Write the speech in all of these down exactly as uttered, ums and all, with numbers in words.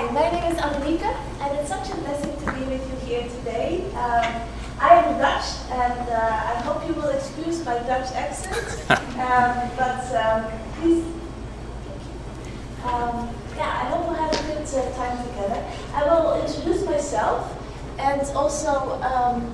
Hi, my name is Annemieke, and it's such a blessing to be with you here today. Um, I am Dutch, and uh, I hope you will excuse my Dutch accent, um, but um, please, um, yeah, I hope we'll have a good uh, time together. I will introduce myself, and also, um,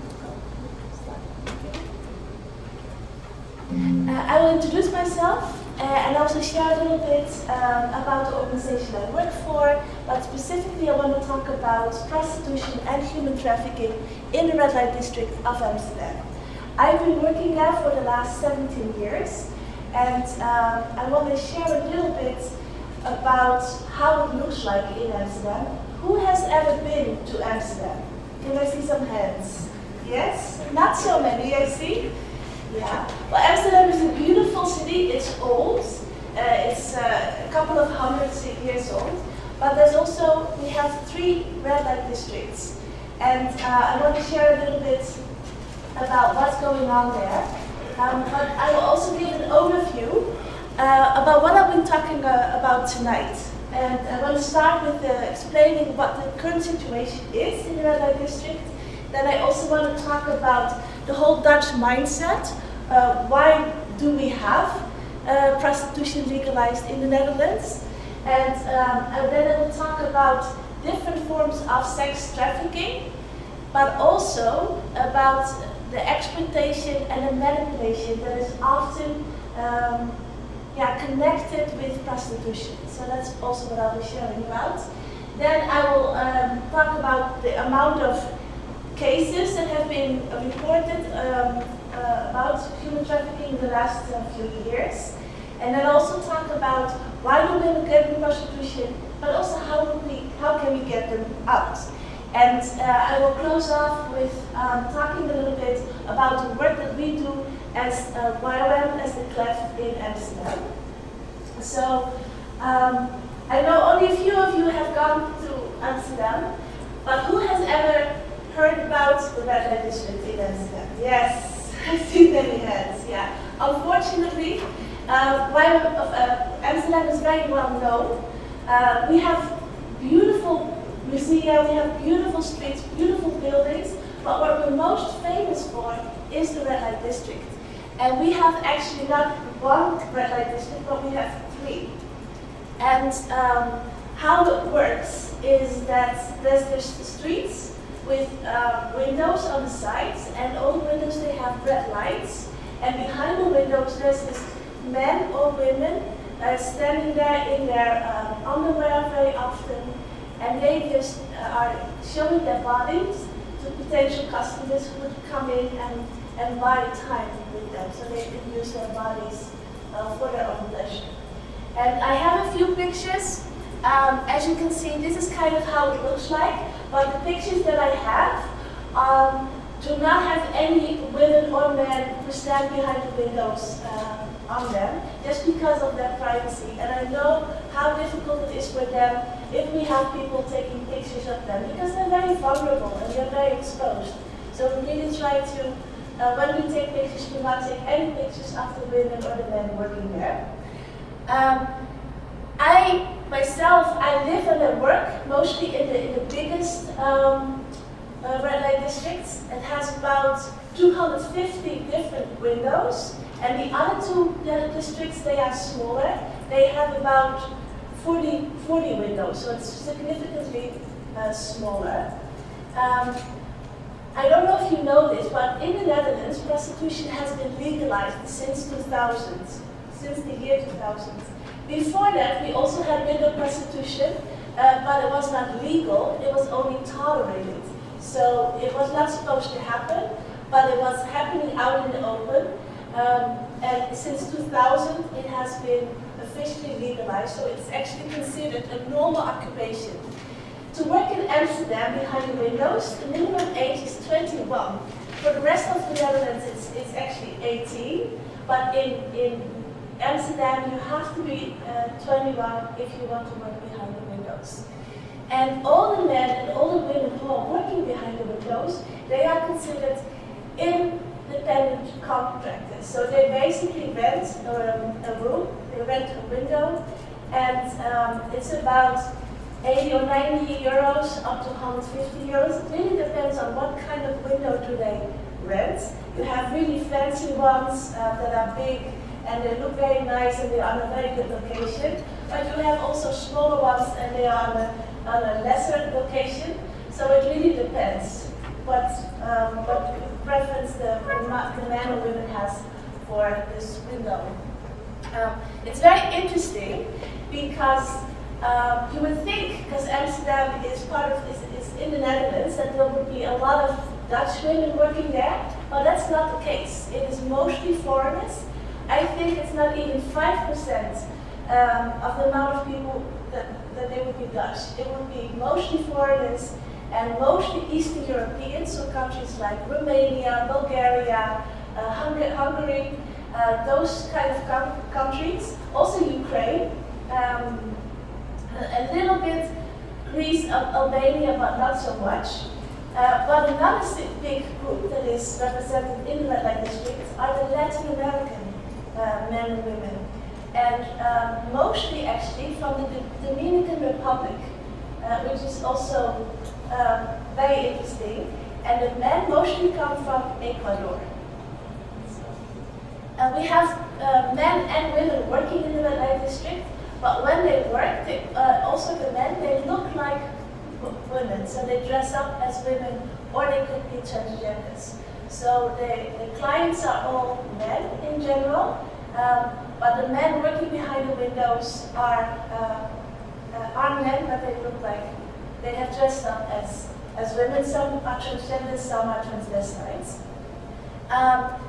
uh, I will introduce myself, Uh, and also share a little bit um, about the organization I work for, but specifically I want to talk about prostitution and human trafficking in the red light district of Amsterdam. I've been working there for the last seventeen years, and um, I want to share a little bit about how it looks like in Amsterdam. Who has ever been to Amsterdam? Can I see some hands? Yes? Not so many, I see. Yeah. Well, Amsterdam is a beautiful city. It's old. Uh, it's uh, a couple of hundreds of years old. But there's also, we have three red light districts. And uh, I want to share a little bit about what's going on there. Um, but I will also give an overview uh, about what I've been talking uh, about tonight. And I want to start with uh, explaining what the current situation is in the red light district. Then I also want to talk about the whole Dutch mindset. Uh, why do we have uh, prostitution legalized in the Netherlands? And, um, and then I will talk about different forms of sex trafficking, but also about the exploitation and the manipulation that is often um, yeah, connected with prostitution. So that's also what I'll be sharing about. Then I will um, talk about the amount of cases that have been reported um, uh, about human trafficking in the last uh, few years. And then also talk about why do women get in prostitution, but also how, do we, how can we get them out. And uh, I will close off with um, talking a little bit about the work that we do as uh, Y O M, as the Clef in Amsterdam. So um, I know only a few of you have gone to Amsterdam, but who has ever heard about the red light district in Amsterdam? Yes, I see many hands, yeah. Unfortunately, uh, while uh, Amsterdam is very well known, uh, we have beautiful museums, we have beautiful streets, beautiful buildings, but what we're most famous for is the red light district. And we have actually not one red light district, but we have three. And um, how it works is that there's the streets with uh, windows on the sides, and all the windows they have red lights, and behind the windows there's this men or women uh, standing there in their um, underwear very often, and they just uh, are showing their bodies to potential customers who would come in and, and buy time with them, so they can use their bodies uh, for their own pleasure. And I have a few pictures. Um, as you can see, this is kind of how it looks like. But the pictures that I have um, do not have any women or men who stand behind the windows uh, on them, just because of their privacy. And I know how difficult it is for them if we have people taking pictures of them, because they're very vulnerable and they're very exposed. So we really try to, uh, when we take pictures, we not take any pictures of the women or the men working there. Um, I myself, I live and I work mostly in the, in the biggest um, uh, red light districts. It has about two hundred fifty different windows, and the other two districts, they are smaller. They have about forty, forty windows, so it's significantly uh, smaller. Um, I don't know if you know this, but in the Netherlands, prostitution has been legalized since two thousand, since the year two thousand. Before that, we also had window prostitution, uh, but it was not legal, it was only tolerated. So it was not supposed to happen, but it was happening out in the open. Um, and since two thousand, it has been officially legalized, so it's actually considered a normal occupation. To work in Amsterdam behind the windows, the minimum age is twenty-one. For the rest of the Netherlands, it's, it's actually eighteen, but in, in Amsterdam, you have to be uh, twenty-one if you want to work behind the windows. And all the men and all the women who are working behind the windows, they are considered independent contractors. So they basically rent um, a room, they rent a window, and um, it's about eighty or ninety euros up to one hundred fifty euros. It really depends on what kind of window do they rent. You have really fancy ones uh, that are big and they look very nice and they are on a very good location. But you have also smaller ones and they are on a, on a lesser location. So it really depends what, um, what preference the, the man or woman has for this window. Um, it's very interesting because um, you would think, because Amsterdam is part of is, is in the Netherlands, that there would be a lot of Dutch women working there, but that's not the case. It is mostly foreigners. I think it's not even five percent um, of the amount of people that, that they would be Dutch. It would be mostly foreigners and mostly Eastern Europeans, so countries like Romania, Bulgaria, uh, Hung Hungary, uh, those kind of com countries. Also Ukraine, um, a, a little bit Greece, Al Albania, but not so much. Uh, but another big group that is represented in the red light district are the Latin American uh, men and women. And um, mostly actually from the D Dominican Republic, uh, which is also um, very interesting. And the men mostly come from Ecuador. So, uh, we have uh, men and women working in the red light district, but when they work, they, uh, also the men, they look like women, so they dress up as women, or they could be transgenders. So the, the clients are all men in general, um, but the men working behind the windows are uh, uh, are men, but they look like they have dressed up as as women. Some are transgenders, some are transvestites. Um,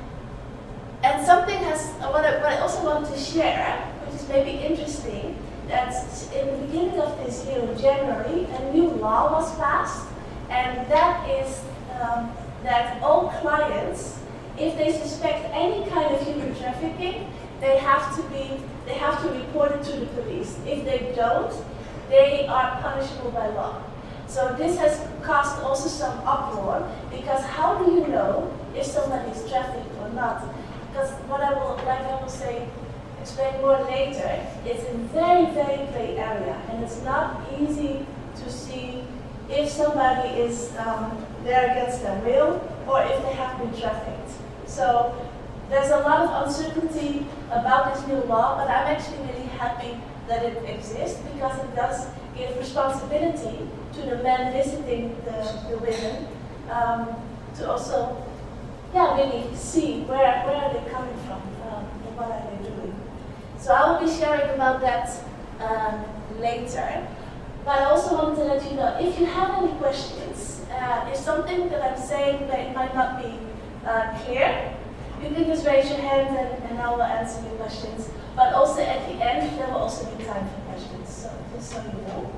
and something has what I, what I also want to share, which is maybe interesting. That in the beginning of this year, in January, a new law was passed, and that is um, that all clients, if they suspect any kind of human trafficking, they have to be, they have to report it to the police. If they don't, they are punishable by law. So this has caused also some uproar, because how do you know if somebody is trafficked or not? Because what I will, like I will say, explain more later, it's a very, very gray area, and it's not easy to see if somebody is um, there against their will or if they have been trafficked. So there's a lot of uncertainty about this new law, but I'm actually really happy that it exists, because it does give responsibility to the men visiting the, the women um, to also, yeah, really see where, where are they coming from um, and what are they doing. So I will be sharing about that um, later. But I also wanted to let you know, if you have any questions, uh, if something that I'm saying that might not be uh, clear, you can just raise your hand and, and I will answer your questions. But also at the end, there will also be time for questions, so just so you know.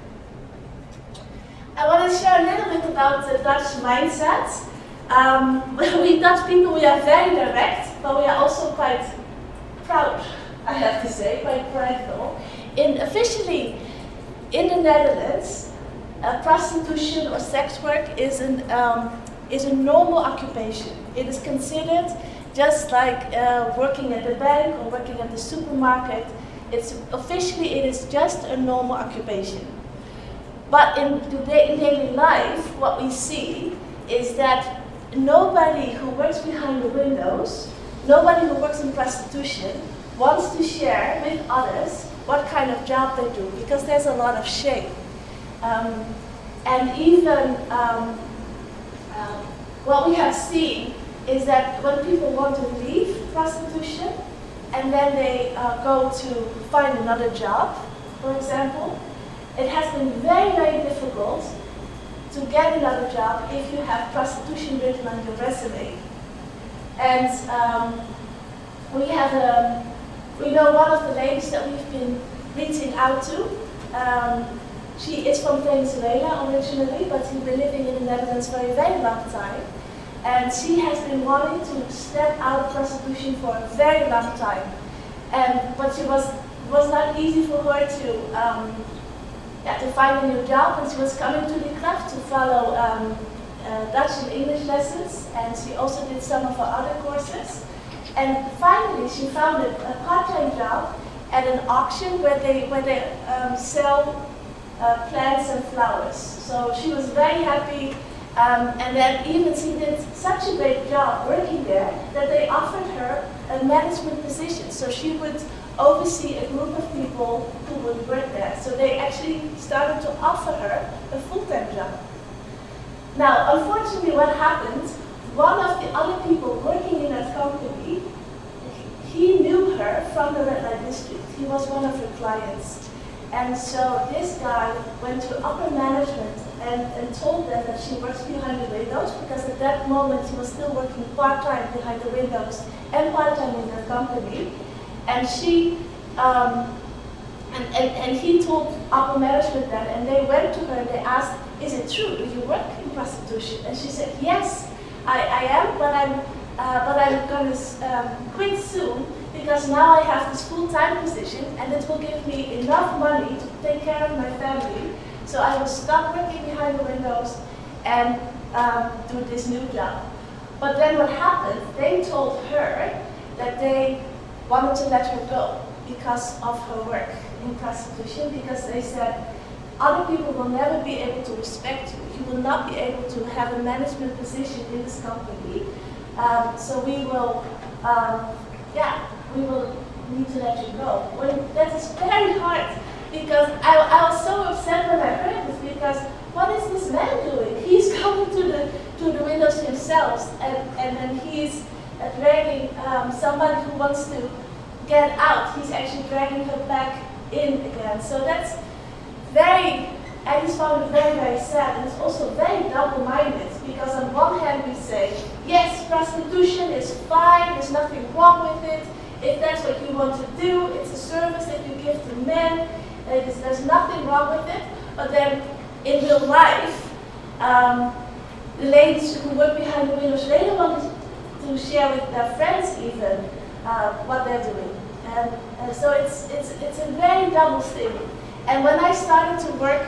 I want to share a little bit about the Dutch mindset. Um, we Dutch people, we are very direct, but we are also quite proud, I have to say, quite prideful. In officially, in the Netherlands, uh, prostitution or sex work is, an, um, is a normal occupation. It is considered just like uh, working at the bank or working at the supermarket. It's, officially, it is just a normal occupation. But in, today, in daily life, what we see is that nobody who works behind the windows, nobody who works in prostitution, wants to share with others what kind of job they do, because there's a lot of shame. Um, and even um, uh, what we have seen is that when people want to leave prostitution and then they uh, go to find another job, for example, it has been very, very difficult to get another job if you have prostitution written on your resume. And um, we have a We know one of the ladies that we've been reaching out to. Um, she is from Venezuela originally, but she's been living in the Netherlands for a very long time. And she has been wanting to step out of prostitution for a very long time. And but she was was not easy for her to um, yeah, to find a new job. And she was coming to the club to follow um, uh, Dutch and English lessons, and she also did some of her other courses. And finally, she found a, a part-time job at an auction where they where they um, sell uh, plants and flowers. So she was very happy, um, and then even she did such a great job working there that they offered her a management position. So she would oversee a group of people who would work there. So they actually started to offer her a full-time job. Now, unfortunately, what happened, one of the other people working in that company, he knew her from the red light district. He was one of her clients. And so this guy went to upper management and, and told them that she works behind the windows, because at that moment he was still working part-time behind the windows and part-time in their company. And she, um, and, and, and he told upper management that, and they went to her and they asked, is it true, do you work in prostitution? And she said, yes, I, I am, but I'm, uh, but I'm going to um, quit soon, because now I have this full-time position and it will give me enough money to take care of my family. So I will stop working behind the windows and um, do this new job. But then what happened, they told her that they wanted to let her go because of her work in prostitution, because they said, other people will never be able to respect you. You will not be able to have a management position in this company. Um, so we will, um, yeah, we will need to let you go. Well, that is very hard, because I, I was so upset when I heard this, because what is this man doing? He's coming to the to the windows himself, and, and then he's uh, dragging um, somebody who wants to get out. He's actually dragging her back in again. So that's very, I just found it very, very sad, and it's also very double-minded, because on one hand we say, yes, prostitution is fine, there's nothing wrong with it. If that's what you want to do, it's a service that you give to men, there's, there's nothing wrong with it. But then in real life, um, the ladies who work behind the windows, they don't want to share with their friends even uh, what they're doing. And, and so it's, it's, it's a very double thing. And when I started to work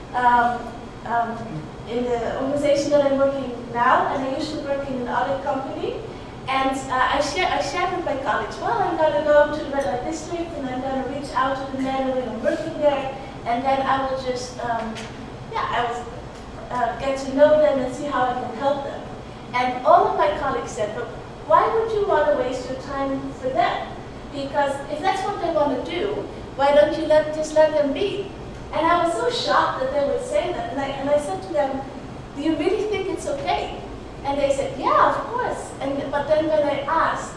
um, um, in the organization that I'm working now, and I used to work in another company, and uh, I, share, I shared with my colleagues, well, I'm going to go to the red light district, and I'm going to reach out to the men and women working there, and then I will just, um, yeah, I will uh, get to know them and see how I can help them. And all of my colleagues said, but why would you want to waste your time for them? Because if that's what they want to do, why don't you let, just let them be? And I was so shocked that they would say that, and I, and I said to them, do you really think it's okay? And they said, yeah, of course. And, but then when I asked,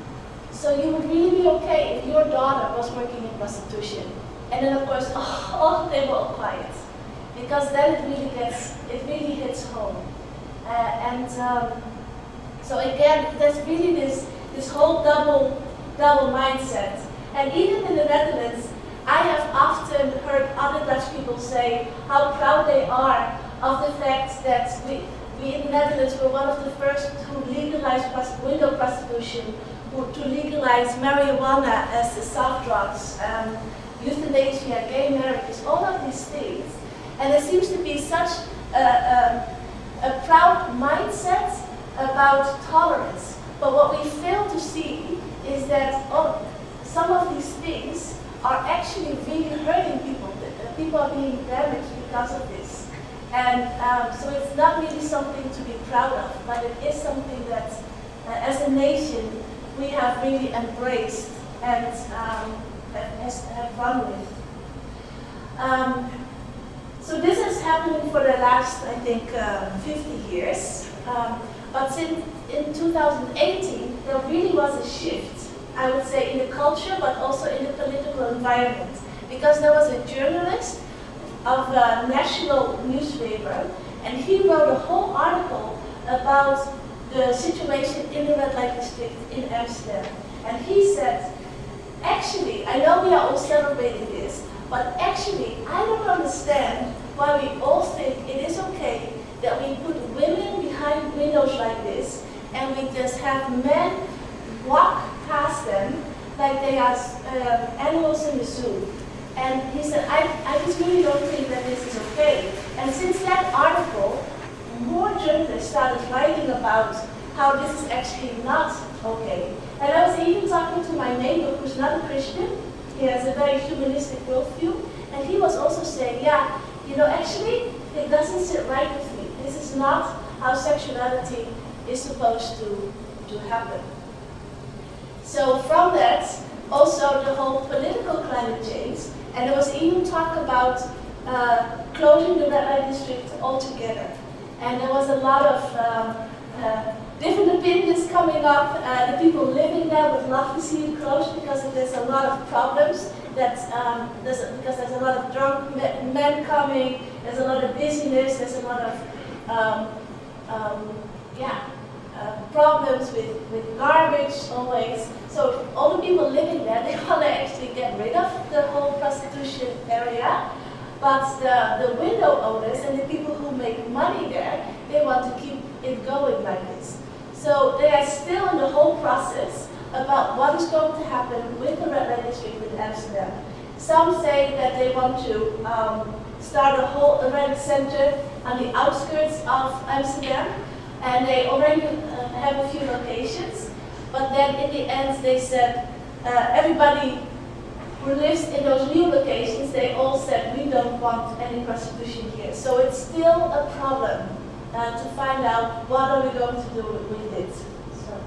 so you would really be okay if your daughter was working in prostitution? And then of course, oh, oh they were all quiet. Because then it really gets, it really hits home. Uh, and um, so again, there's really this, this whole double, double mindset. And even in the Netherlands, I have often heard other Dutch people say how proud they are of the fact that we, we in the Netherlands were one of the first to legalize prost window prostitution, who, to legalize marijuana as the soft drugs, um, euthanasia, gay marriages, all of these things. And there seems to be such a, a, a proud mindset about tolerance. But what we fail to see is that oh, some of these things are actually really hurting people. People are being damaged because of this. And um, so it's not really something to be proud of, but it is something that, uh, as a nation, we have really embraced and um, has, have run with. Um, so this is happening for the last, I think, uh, fifty years. Um, but since in two thousand eighteen, there really was a shift, I would say, in the culture, but also in the political environment. Because there was a journalist of a national newspaper, and he wrote a whole article about the situation in the red light district in Amsterdam. And he said, actually, I know we are all celebrating this, but actually, I don't understand why we all think it is okay that we put women behind windows like this, and we just have men walk past them like they are uh, animals in the zoo. And he said, I, I just really don't think that this is okay. And since that article, more journalists started writing about how this is actually not okay. And I was even talking to my neighbor who's not a Christian. He has a very humanistic worldview. And And he was also saying, yeah, you know, actually, it doesn't sit right with me. This is not how sexuality is supposed to, to happen. So from that, also the whole political climate change, and there was even talk about uh, closing the red light district altogether. And there was a lot of um, uh, different opinions coming up. Uh, the people living there would love to see it closed because there's a lot of problems. That, um, there's a, because there's a lot of drunk men coming, there's a lot of busyness, there's a lot of um, um, yeah, uh, problems with, with garbage always. So all the people living there, they want to actually get rid of the whole prostitution area. But the, the window owners and the people who make money there, they want to keep it going like this. So they are still in the whole process about what is going to happen with the red light district in Amsterdam. Some say that they want to um, start a whole event center on the outskirts of Amsterdam, and they already uh, have a few locations. But then in the end they said, uh, everybody who lives in those new locations, they all said, we don't want any prostitution here. So it's still a problem uh, to find out what are we going to do with it. So,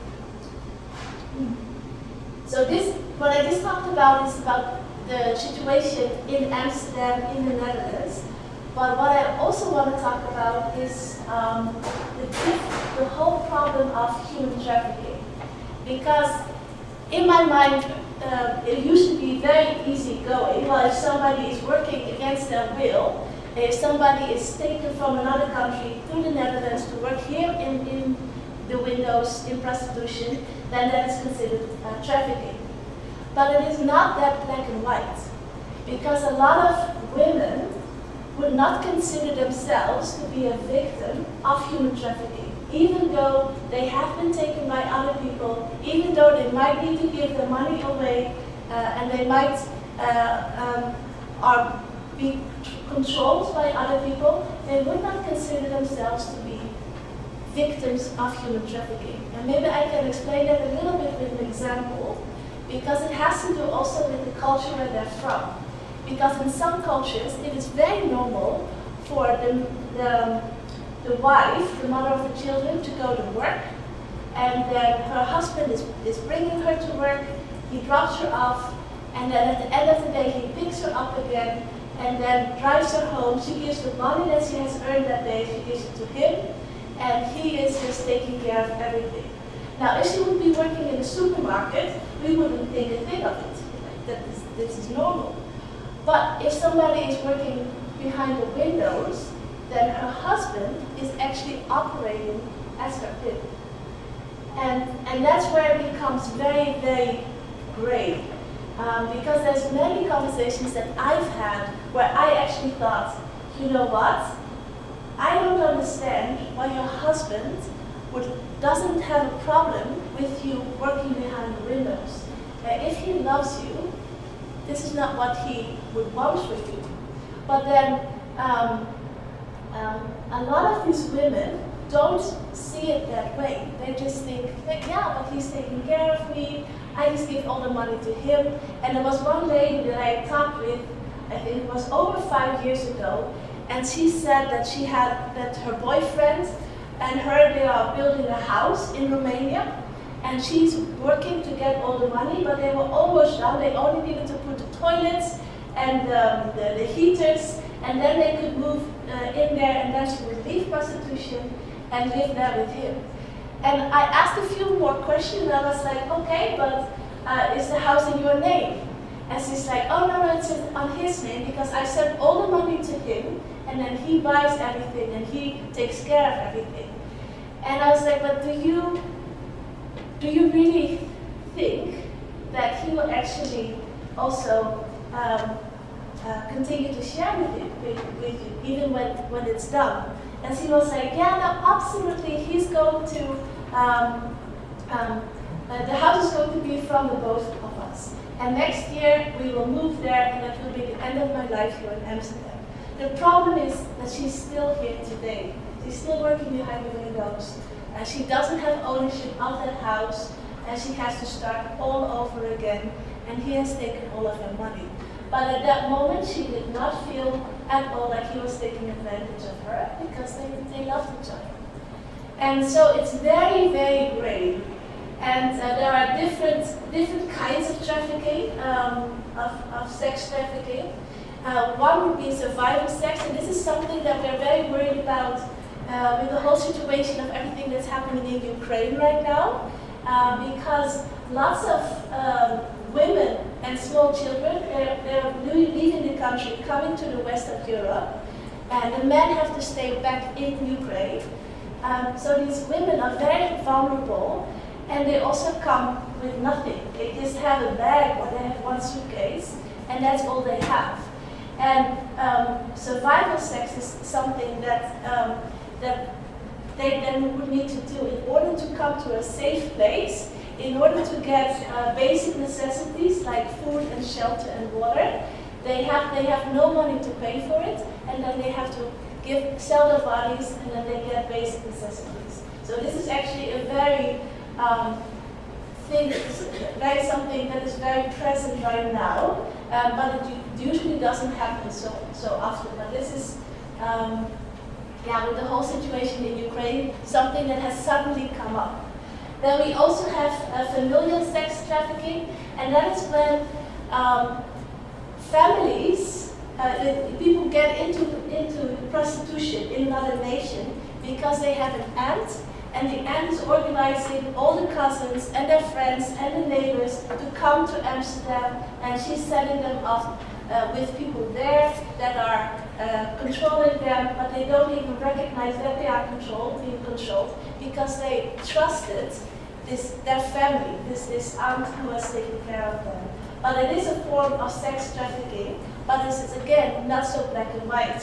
so this, what I just talked about is about the situation in Amsterdam, in the Netherlands. But what I also want to talk about is um, the, the whole problem of human trafficking. Because in my mind, uh, it used to be very easy going. Well, if somebody is working against their will, if somebody is taken from another country to the Netherlands to work here in, in the windows in prostitution, then that is considered uh, trafficking. But it is not that black and white. Because a lot of women would not consider themselves to be a victim of human trafficking, even though they have been taken by other people, even though they might need to give their money away, uh, and they might uh, um, are be controlled by other people, they would not consider themselves to be victims of human trafficking. And maybe I can explain that a little bit with an example, because it has to do also with the culture where they're from. Because in some cultures, it is very normal for the, the, the wife, the mother of the children, to go to work, and then her husband is, is bringing her to work, he drops her off, and then at the end of the day, he picks her up again, and then drives her home. She gives the money that she has earned that day, she gives it to him, and he is just taking care of everything. Now, if she would be working in a supermarket, we wouldn't think a thing of it. Like, that is, this is normal. But if somebody is working behind the windows, then her husband is actually operating as her pimp. And, and that's where it becomes very, very gray. Um, because there's many conversations that I've had where I actually thought, you know what? I don't understand why your husband would, doesn't have a problem with you working behind the windows. Uh, if he loves you, this is not what he would want for you. But then um, um, a lot of these women don't see it that way. They just think, yeah, but he's taking care of me, I just give all the money to him. And there was one lady that I talked with, I think it was over five years ago, and she said that she had, that her boyfriend and her, they are building a house in Romania, and she's working to get all the money, but they were almost done. They only needed to put the toilets and um, the, the heaters, and then they could move uh, in there, and then she would leave prostitution and live there with him. And I asked a few more questions, and I was like, okay, but uh, is the house in your name? And she's like, oh no, no, it's on his name, because I sent all the money to him, and then he buys everything, and he takes care of everything. And I was like, but do you, do you really think that he will actually also um, uh, continue to share with you, with, with you, even when, when it's done? And she was like, yeah, no, absolutely, he's going to, um, um, uh, the house is going to be from the both of us. And next year, we will move there, and that will be the end of my life here in Amsterdam. The problem is that she's still here today. She's still working behind the windows. And she doesn't have ownership of that house, and she has to start all over again, and he has taken all of her money. But at that moment, she did not feel at all like he was taking advantage of her because they, they loved each other. And so it's very, very gray. And uh, there are different, different kinds of trafficking, um, of, of sex trafficking. Uh, one would be survival sex, and this is something that we're very worried about uh, with the whole situation of everything that's happening in Ukraine right now, uh, because lots of um, women and small children, they're, they're leaving the country, coming to the west of Europe, and the men have to stay back in Ukraine. Um, so these women are very vulnerable, and they also come with nothing. They just have a bag or they have one suitcase, and that's all they have. And um, survival sex is something that, um, that they then would need to do in order to come to a safe place, in order to get uh, basic necessities like food and shelter and water. They have, they have no money to pay for it, and then they have to give, sell their bodies, and then they get basic necessities. So this is actually a very um, thing, very something that is very present right now, um, but it usually doesn't happen so so often. But this is, um, yeah, with the whole situation in Ukraine, something that has suddenly come up. Then we also have uh, familial sex trafficking, and that is when um, families, uh, people get into, into prostitution in another nation because they have an aunt, and the aunt is organizing all the cousins and their friends and the neighbors to come to Amsterdam, and she's setting them up uh, with people there that are uh, controlling them, but they don't even recognize that they are controlled, being controlled, because they trusted this, their family, this, this aunt who was taking care of them. But it is a form of sex trafficking, but this is again not so black and white.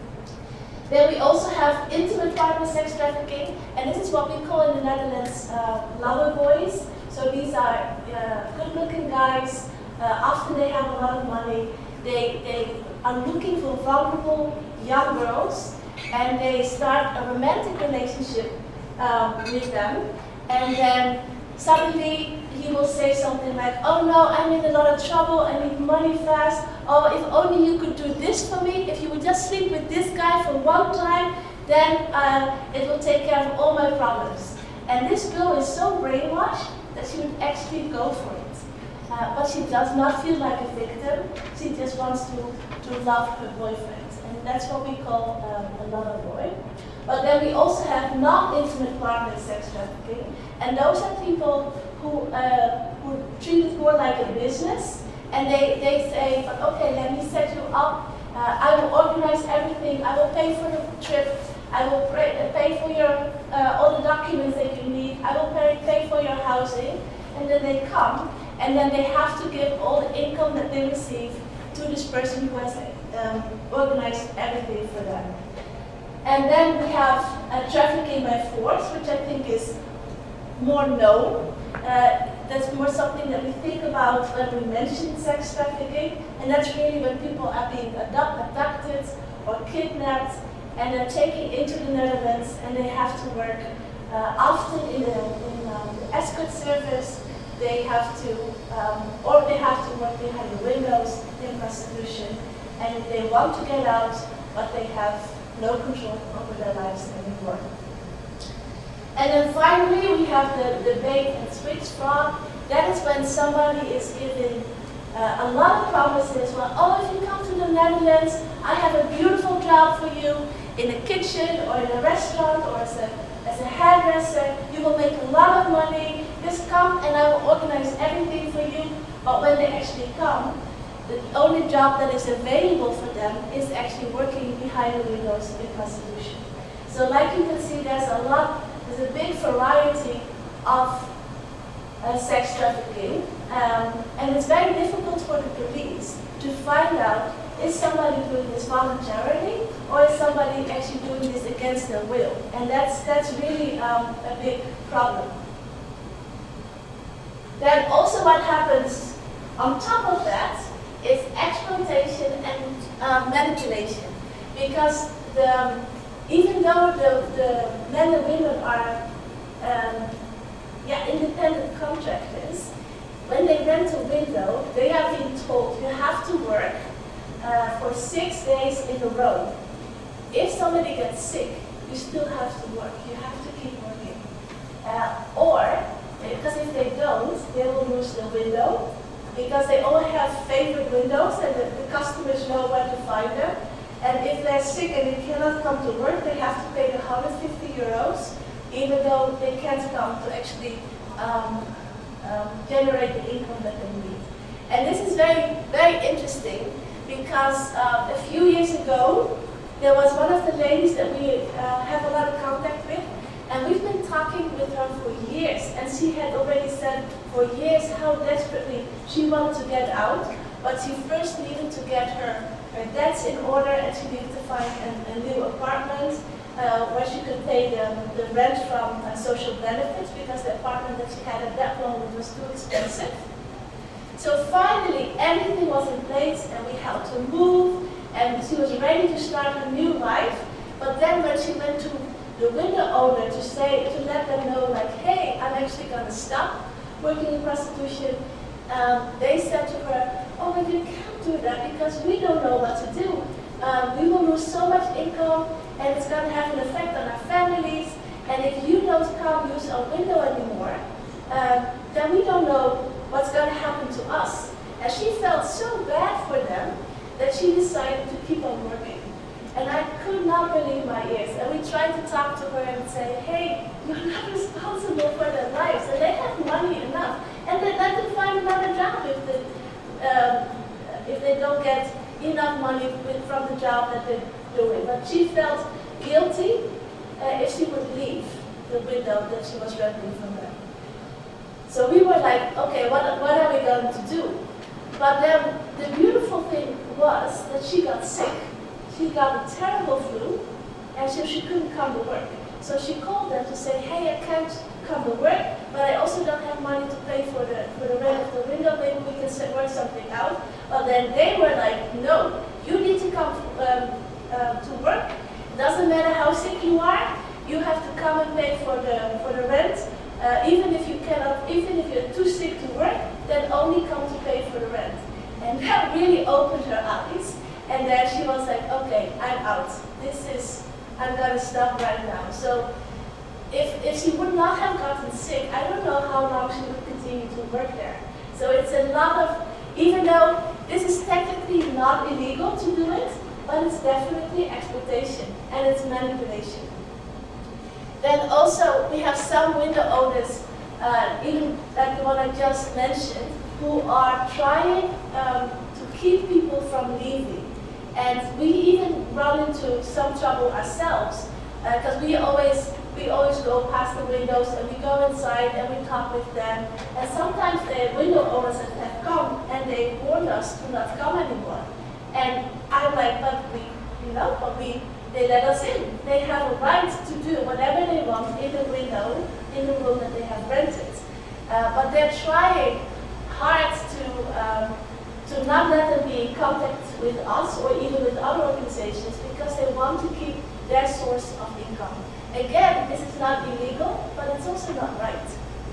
Then we also have intimate partner sex trafficking, and this is what we call in the Netherlands uh, lover boys. So these are uh, good-looking guys. Uh, often they have a lot of money. They, they are looking for vulnerable young girls, and they start a romantic relationship um, with them. And then suddenly he will say something like, "Oh no, I'm in a lot of trouble, I need money fast. Oh, if only you could do this for me, if you would just sleep with this guy for one time, then uh, it will take care of all my problems." And this girl is so brainwashed that she would actually go for it. Uh, but she does not feel like a victim, she just wants to, to love her boyfriend. And that's what we call um, a lover boy. But then we also have non-intimate partner sex trafficking, and those are people who, uh, who treat it more like a business, and they, they say, okay, let me set you up, uh, I will organize everything, I will pay for the trip, I will pay, pay for your, uh, all the documents that you need, I will pay, pay for your housing, and then they come, and then they have to give all the income that they receive to this person who has um, organized everything for them. And then we have uh, trafficking by force, which I think is more known. Uh, that's more something that we think about when we mention sex trafficking, and that's really when people are being abduct abducted or kidnapped, and they're taken into the Netherlands, and they have to work uh, often in the, in, um, the escort service. They have to, um, or they have to work behind the windows in prostitution, and they want to get out, but they have no control over their lives anymore. And then finally, we have the, the bait and switch fraud. That is when somebody is given uh, a lot of promises. Well, oh, if you come to the Netherlands, I have a beautiful job for you in a kitchen or in a restaurant or as a, as a hairdresser. You will make a lot of money. Just come and I will organize everything for you. But when they actually come, the only job that is available for them is actually working behind the windows in prostitution. So like you can see, there's a lot, there's a big variety of uh, sex trafficking. Um, and it's very difficult for the police to find out, is somebody doing this voluntarily, or is somebody actually doing this against their will? And that's, that's really um, a big problem. Then also what happens on top of that is exploitation and uh, manipulation. Because the, even though the, the men and women are um, yeah, independent contractors, when they rent a window, they are being told you have to work uh, for six days in a row. If somebody gets sick, you still have to work. You have to keep working. Uh, or, because if they don't, they will lose the window, because they all have favorite windows and the, the customers know where to find them. And if they're sick and they cannot come to work, they have to pay the one hundred fifty euros, even though they can't come to actually um, um, generate the income that they need. And this is very, very interesting, because uh, a few years ago, there was one of the ladies that we uh, have a lot of contact with, and we've been talking with her for years, and she had already said for years how desperately she wanted to get out, but she first needed to get her, her debts in order, and she needed to find a, a new apartment uh, where she could pay the, the rent from uh, social benefits, because the apartment that she had at that moment was too expensive. So finally, everything was in place, and we helped her move, and she was ready to start a new life. But then when she went to the window owner to say, to let them know, like, hey, I'm actually going to stop working in prostitution, um, they said to her, oh, but you can't do that because we don't know what to do. Um, we will lose so much income, and it's going to have an effect on our families. And if you don't come use our window anymore, um, then we don't know what's going to happen to us. And she felt so bad for them that she decided to keep on working. And I could not believe my ears. And we tried to talk to her and say, hey, you're not responsible for their lives, and they have money enough. And they let them find another job if they, um, if they don't get enough money with, from the job that they're doing. But she felt guilty uh, if she would leave the window that she was renting from them. So we were like, okay, what, what are we going to do? But then the beautiful thing was that she got sick. She got a terrible flu, and so she couldn't come to work. So she called them to say, hey, I can't come to work, but I also don't have money to pay for the, for the rent of the window. Maybe we can set, work something out. But then they were like, no, you need to come um, uh, to work. It doesn't matter how sick you are. You have to come and pay for the, for the rent. Uh, even if you cannot, even if you're too sick to work, then only come to pay for the rent. And that really opened her eyes. And then she was like, okay, I'm out. This is, I'm gonna stop right now. So if, if she would not have gotten sick, I don't know how long she would continue to work there. So it's a lot of, even though this is technically not illegal to do it, but it's definitely exploitation and it's manipulation. Then also, we have some window owners, uh, even like the one I just mentioned, who are trying um, to keep people from leaving. And we even run into some trouble ourselves, because uh, we always we always go past the windows and we go inside and we talk with them. And sometimes the window owners have come and they warned us to not come anymore. And I'm like, but we, you know, but we. They let us in. They have a right to do whatever they want in the window, in the room that they have rented. Uh, but they're trying hard to, um, to not let them be in contact with us or even with other organizations, because they want to keep their source of income. Again, this is not illegal, but it's also not right.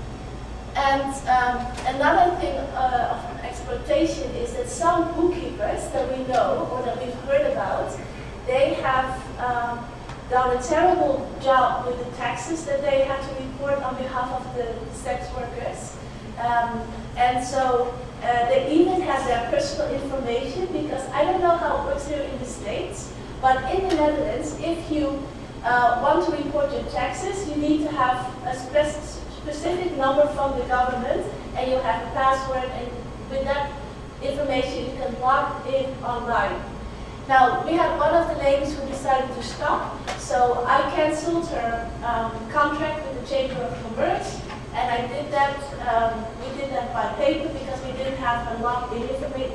And um, another thing uh, of exploitation is that some bookkeepers that we know or that we've heard about, they have um, done a terrible job with the taxes that they had to report on behalf of the sex workers. Um, and so uh, they even have their personal information, because I don't know how it works here in the States, but in the Netherlands, if you uh, want to report your taxes, you need to have a spe specific number from the government, and you have a password, and with that information you can log in online. Now, we had one of the ladies who decided to stop, so I cancelled her um, contract with the Chamber of Commerce, and I did that, um, we did that by paper because we didn't have a logged-in informa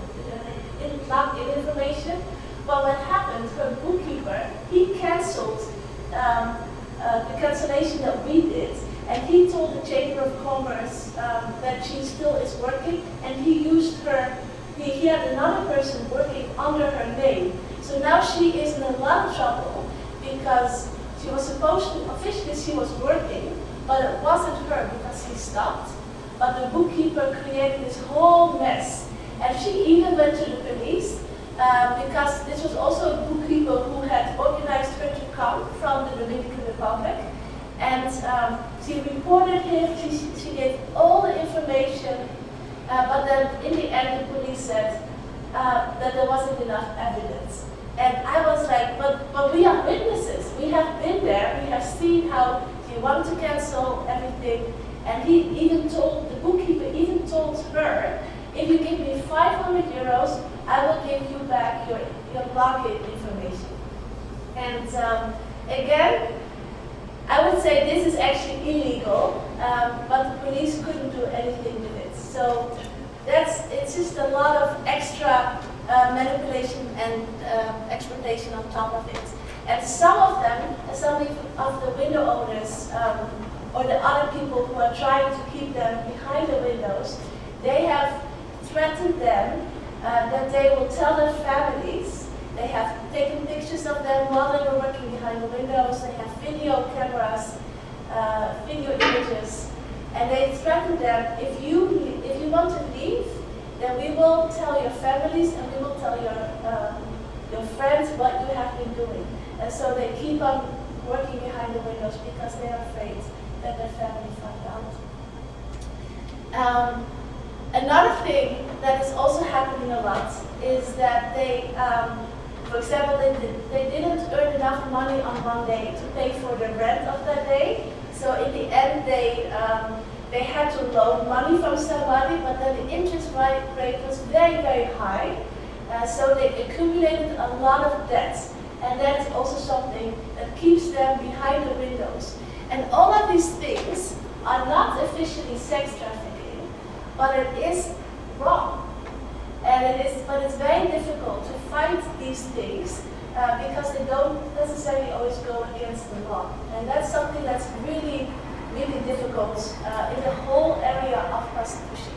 uh, logged-in information. But what happened, her bookkeeper, he cancelled um, uh, the cancellation that we did, and he told the Chamber of Commerce um, that she still is working, and he used her. He, he had another person working under her name. So now she is in a lot of trouble, because she was supposed to, officially she was working, but it wasn't her because he stopped. but the bookkeeper created this whole mess. And she even went to the police, uh, because this was also a bookkeeper who had organized her to come from the Dominican Republic. And um, she reported him, she, she gave all the information, uh, but then in the end the police said uh, that there wasn't enough evidence. And I was like, but, but we are witnesses. We have been there, we have seen how she wanted to cancel everything. And he even told, the bookkeeper even told her, if you give me five hundred euros, I will give you back your, your login information. And um, again, I would say this is actually illegal, um, but the police couldn't do anything with it. So that's, it's just a lot of extra uh, manipulation and uh, exploitation on top of it. And some of them, some of the window owners, um, or the other people who are trying to keep them behind the windows, they have threatened them uh, that they will tell their families. They have taken pictures of them while they were working behind the windows. They have video cameras, uh, video images, and they threatened them, if you, if you want to leave, then we will tell your families and we will tell your, uh, your friends what you have been doing. And so they keep on working behind the windows because they are afraid that their family find out. Um, another thing that is also happening a lot is that they, um, for example, they, did, they didn't earn enough money on one day to pay for the rent of that day. So in the end, they um, they had to loan money from somebody, but then the interest rate was very, very high. Uh, so they accumulated a lot of debts, and that is also something that keeps them behind the windows. And all of these things are not officially sex trafficking, but it is wrong. And it is, but it's very difficult to fight these things uh, because they don't necessarily always go against the law. And that's something that's really, really difficult uh, in the whole area of prostitution.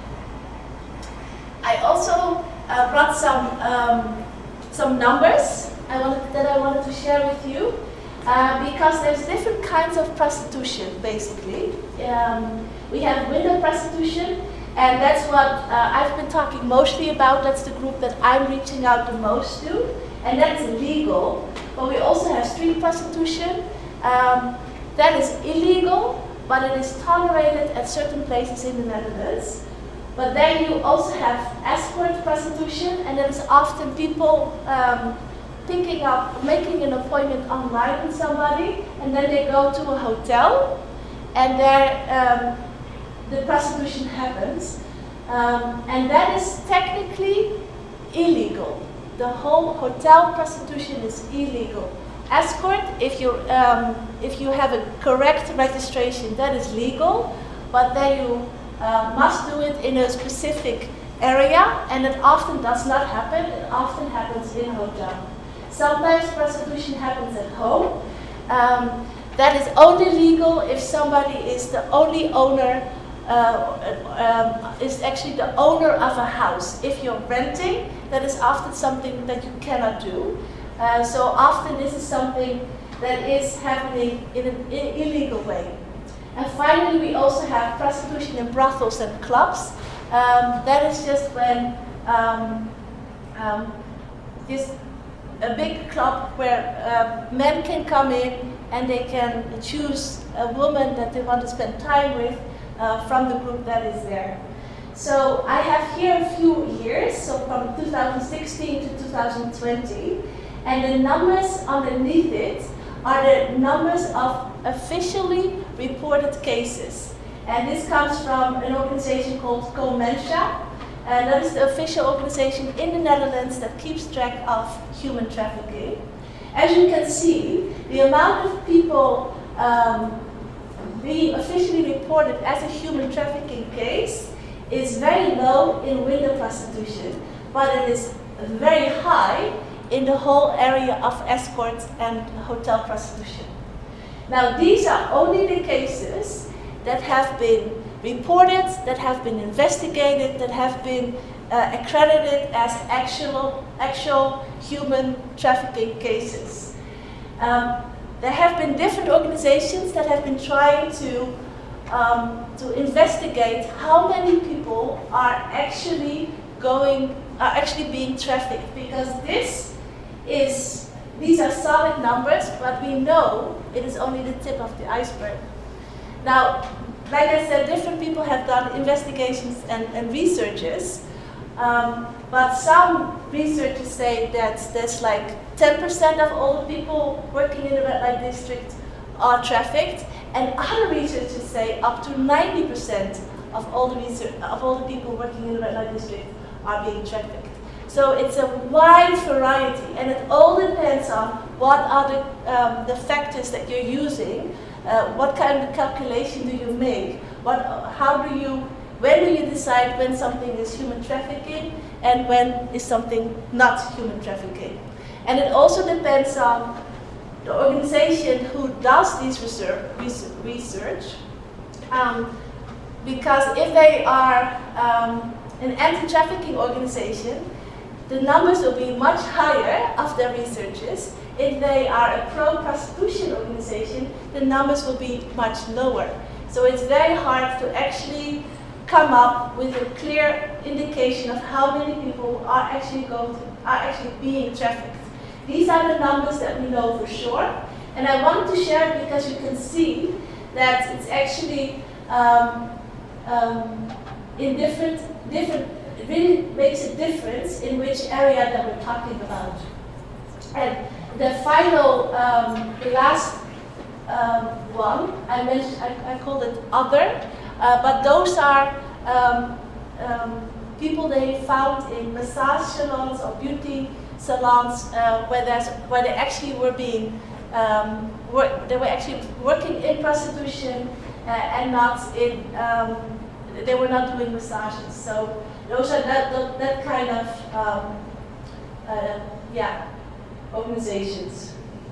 I also uh, brought some um, some numbers I wanted, that I wanted to share with you. Uh, because there's different kinds of prostitution, basically. Um, we have window prostitution, and that's what uh, I've been talking mostly about. That's the group that I'm reaching out the most to, and that's legal. But we also have street prostitution. Um, that is illegal, but it is tolerated at certain places in the Netherlands. But then you also have escort prostitution, and that is often people um, picking up, making an appointment online with somebody, and then they go to a hotel, and there um, the prostitution happens. Um, and that is technically illegal. The whole hotel prostitution is illegal. Escort, if you, um, if you have a correct registration, that is legal, but then you uh, must do it in a specific area, and it often does not happen. It often happens in a hotel. Sometimes prostitution happens at home. Um, that is only legal if somebody is the only owner, uh, um, is actually the owner of a house. If you're renting, that is often something that you cannot do. Uh, so often this is something that is happening in an i- illegal way. And finally, we also have prostitution in brothels and clubs. Um, that is just when um, um, this a big club where uh, men can come in and they can choose a woman that they want to spend time with uh, from the group that is there. So I have here a few years, so from two thousand sixteen to two thousand twenty, and the numbers underneath it are the numbers of officially reported cases. And this comes from an organization called COMENSA. And that is the official organization in the Netherlands that keeps track of human trafficking. As you can see, the amount of people um, being officially reported as a human trafficking case is very low in window prostitution, but it is very high in the whole area of escort and hotel prostitution. Now, these are only the cases that have been reported, that have been investigated, that have been uh, accredited as actual, actual human trafficking cases. Um, there have been different organizations that have been trying to um, to investigate how many people are actually going, are actually being trafficked, because this is, these are solid numbers, but we know it is only the tip of the iceberg. Now, like I said, different people have done investigations and, and researches, um, but some researchers say that there's like ten percent of all the people working in the red light district are trafficked, and other researchers say up to ninety percent of all the research, of all the people working in the red light district are being trafficked. So it's a wide variety, and it all depends on what are the, um, the factors that you're using, uh, what kind of calculation do you make, what, how do you, when do you decide when something is human trafficking and when is something not human trafficking. And it also depends on the organization who does this research, um, because if they are um, an anti-trafficking organization, the numbers will be much higher of their researchers. If they are a pro-prostitution organization, the numbers will be much lower. So it's very hard to actually come up with a clear indication of how many people are actually going to, are actually being trafficked. These are the numbers that we know for sure, and I wanted to share it because you can see that it's actually um, um, in different, different, it really makes a difference in which area that we're talking about. And the final, um, the last um, one, I mentioned, I, I called it other, uh, but those are um, um, people they found in massage salons or beauty salons uh, where, there's, where they actually were being, um, work, they were actually working in prostitution uh, and not in, um, they were not doing massages. So those are that, that, that kind of, um, uh, yeah, organizations.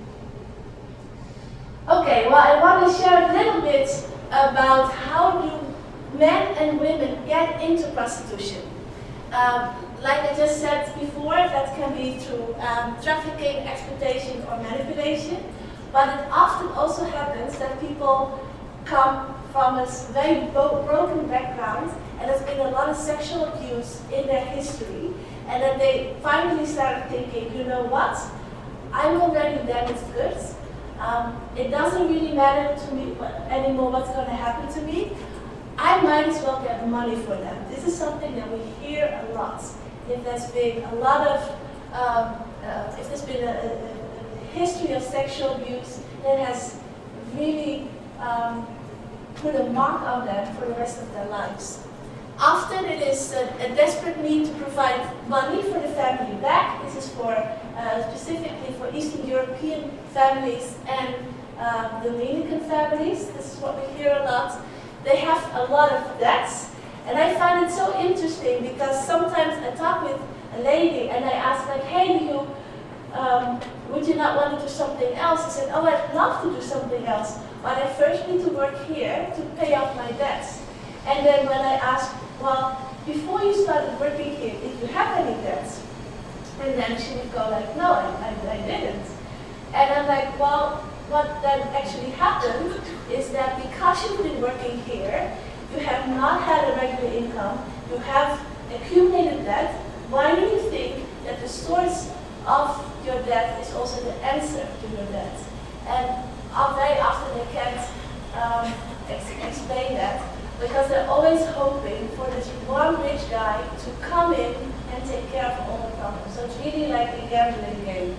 Okay, well, I want to share a little bit about how do men and women get into prostitution. Um, like I just said before, that can be through um, trafficking, exploitation, or manipulation. But it often also happens that people come from a very broken background, and there's been a lot of sexual abuse in their history, and then they finally started thinking, you know what, I'm already damaged goods. Um, it doesn't really matter to me anymore what's going to happen to me. I might as well get money for them. This is something that we hear a lot. If there's been a lot of, um, uh, if there's been a, a, a history of sexual abuse that has really um, put a mark on them for the rest of their lives. Often it is a, a desperate need to provide money for the family back. This is for uh, specifically for Eastern European families and uh, Dominican families. This is what we hear a lot. They have a lot of debts, and I find it so interesting because sometimes I talk with a lady and I ask like, hey, do you, um, would you not want to do something else? I said, oh, I'd love to do something else, but I first need to work here to pay off my debts. And then when I ask, well, before you started working here, did you have any debts? And then she would go like, no, I, I, I didn't. And I'm like, well, what then actually happened is that because you've been working here, you have not had a regular income, you have accumulated debt. Why do you think that the source of your debt is also the answer to your debt? And very often they can't um, ex explain that because they're always hoping for this one rich guy to come in and take care of all the problems. So it's really like a gambling game.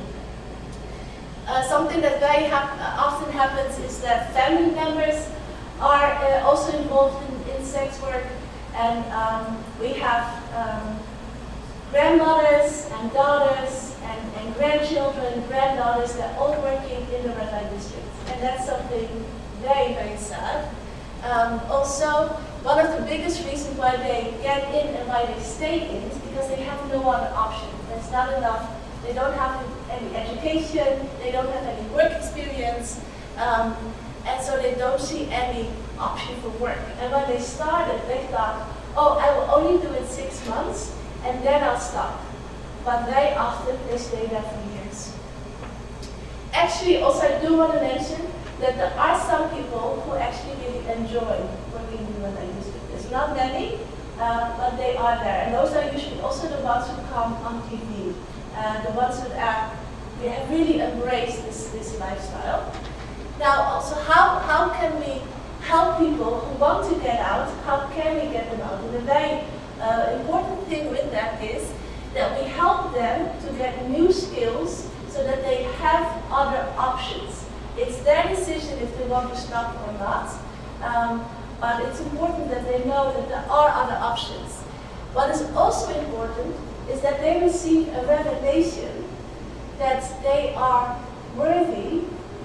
Uh, something that very hap often happens is that family members are uh, also involved in, in sex work, and um, we have um, grandmothers and daughters and, and grandchildren and granddaughters that are all working in the red light district, and that's something very, very sad. Um, also, one of the biggest reasons why they get in and why they stay in is because they have no other option. There's not enough. They don't have any education, they don't have any work experience, um, and so they don't see any option for work. And when they started, they thought, oh, I will only do it six months, and then I'll stop. But very often, they stay there for years. Actually, also I do want to mention that there are some people who actually really enjoy working in the human industry. There's not many, uh, but they are there. And those are usually also the ones who come on T V, uh, the ones that are, they have really embraced this, this lifestyle. Now, also, how, how can we help people who want to get out? How can we get them out? And the very uh, important thing with that is that we help them to get new skills so that they have other options. It's their decision if they want to stop or not, um, but it's important that they know that there are other options. What is also important is that they receive a revelation that they are worthy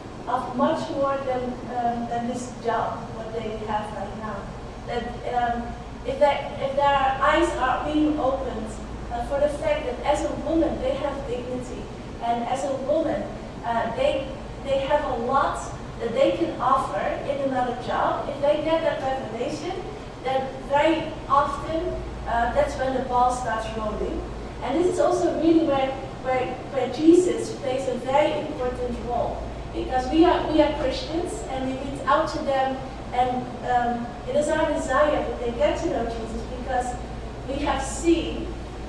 of much more than, um, than this job, what they have right now. That um, if, if their eyes are being opened uh, for the fact that as a woman they have dignity, and as a woman uh, they, they have a lot that they can offer in another job, if they get that revelation, then very often uh, that's when the ball starts rolling. And this is also really where, where, where Jesus plays a very important role. Because we are, we are Christians and we reach out to them, and um, it is our desire that they get to know Jesus, because we have seen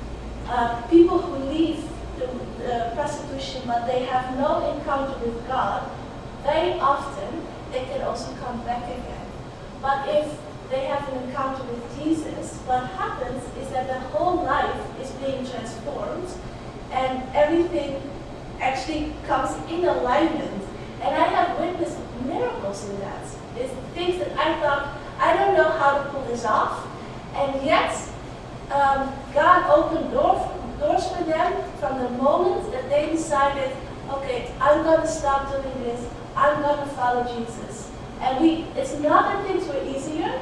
uh, people who leave the, the prostitution but they have no encounter with God. Very often they can also come back again. But if they have an encounter with Jesus, what happens is that their whole life is being transformed and everything actually comes in alignment. And I have witnessed miracles in that. It's things that I thought, I don't know how to pull this off. And yet, um, God opened door, doors for them from the moment that they decided, okay, I'm going to stop doing this. I'm going to follow Jesus. And we, it's not that things were easier,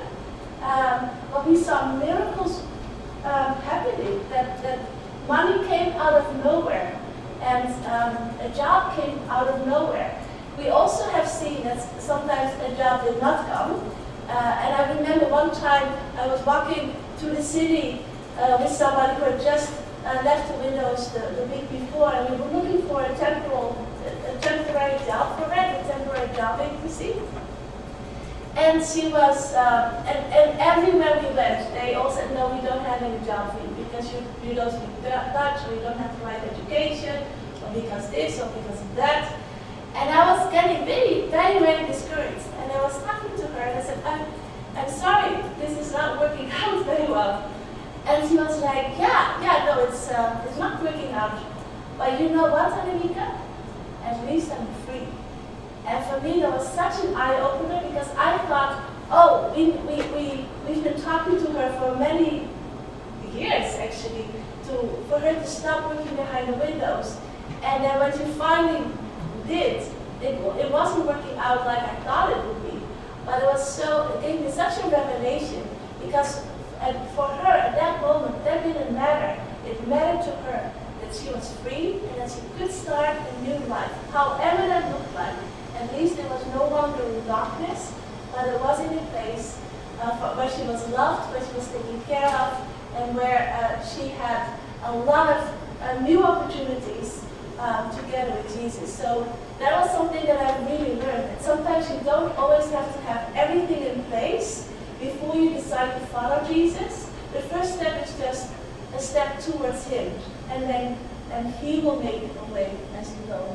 um, but we saw miracles um, happening. That, that money came out of nowhere, and um, a job came out of nowhere. We also have seen that sometimes a job did not come. Uh, and I remember one time I was walking through the city uh, with somebody who had just uh, left the windows the, the week before, and we were looking for a temporal, a, a temporary job for her, a temporary job vacancy. And she was, uh, and, and everywhere we went, they all said, no, we don't have any job for you because you, you don't speak Dutch, or you don't have the right education, or because this, or because of that. And I was getting very, very, very discouraged. And I was talking to her and I said, I'm, I'm sorry, this is not working out very well. And she was like, yeah, yeah, no, it's, uh, it's not working out. But you know what, Annemieke? At least I'm free. And for me, that was such an eye-opener, because I thought, oh, we, we, we, we've been talking to her for many years, actually, to, for her to stop working behind the windows. And then when she finally did, it, it wasn't working out like I thought it would be. But it was so, it gave me such a revelation, because and for her, at that moment, that didn't matter. It mattered to her that she was free and that she could start a new life. However that looked like. At least it was no longer in darkness, but it was in a place uh, for, where she was loved, where she was taken care of, and where uh, she had a lot of uh, new opportunities um, together with Jesus. So that was something that I really learned. That sometimes you don't always have to have everything in place before you decide to follow Jesus. The first step is just a step towards Him, and then and He will make a way as you go.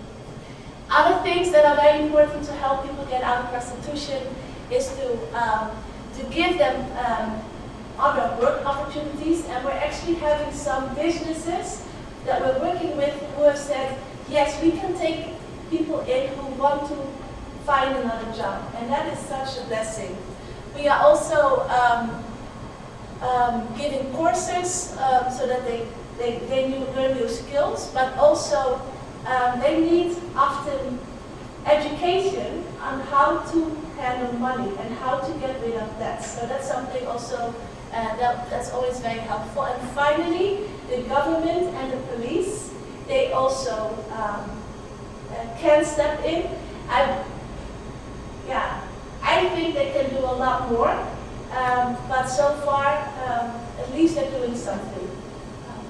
Other things that are very important to help people get out of prostitution is to um, to give them um, other work opportunities, and we're actually having some businesses that we're working with who have said, yes, we can take people in who want to find another job, and that is such a blessing. We are also um, um, giving courses um, so that they, they, they new, learn new skills, but also um, they need often education on how to handle money and how to get rid of debt. So that's something also uh, that, that's always very helpful. And finally, the government and the police, they also um, uh, can step in. I, yeah. I think they can do a lot more, um, but so far, um, at least they're doing something. Um,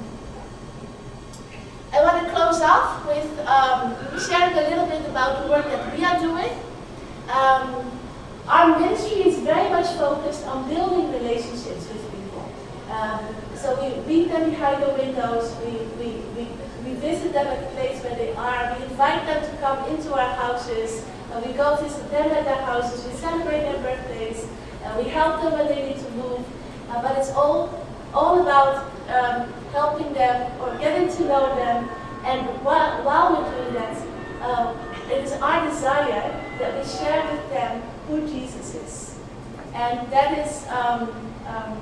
I want to close off with um, sharing a little bit about the work that we are doing. um, our ministry is very much focused on building relationships with people. Um, so we meet them behind the windows, we, we, we, we visit them at the place where they are, we invite them to come into our houses, and we go visit them at their houses, we celebrate their birthdays, and we help them when they need to move. Uh, but it's all, all about um, helping them or getting to know them, and while, while we're doing that, um, it is our desire that we share with them who Jesus is. And that is um, um,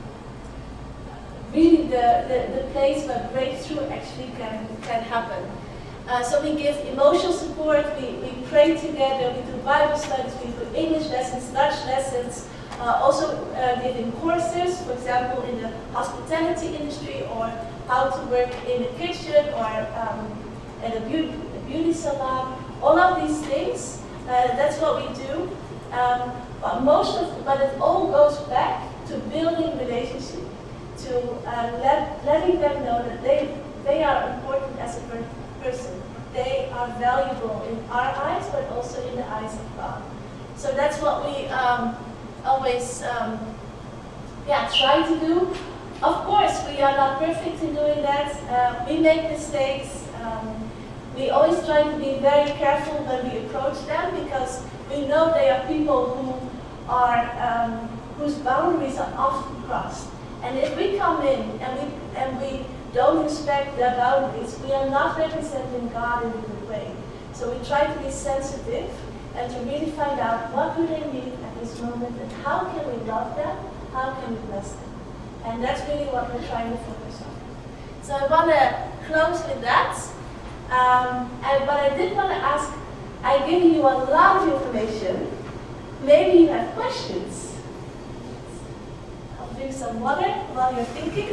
really the, the, the place where breakthrough actually can, can happen. Uh, so we give emotional support, we, we pray together, we do Bible studies, we do English lessons, Dutch lessons, uh, also uh, giving courses, for example, in the hospitality industry, or how to work in the kitchen, or um, at a beauty, a beauty salon. All of these things, uh, that's what we do. Um, but most of, but it all goes back to building relationship, to uh, let, letting them know that they they are important as a per person. They are valuable in our eyes, but also in the eyes of God. So that's what we um, always, um, yeah, try to do. Of course, we are not perfect in doing that. Uh, we make mistakes. Um, we always try to be very careful when we approach them, because we know they are people who are um, whose boundaries are often crossed. And if we come in and we and we don't respect their boundaries, we are not representing God in a good way. So we try to be sensitive and to really find out what do they need at this moment, and how can we love them, how can we bless them. And that's really what we're trying to focus on. So I want to close with that. Um, and, but I did want to ask, I've given you a lot of information. Maybe you have questions. I'll drink some water while you're thinking.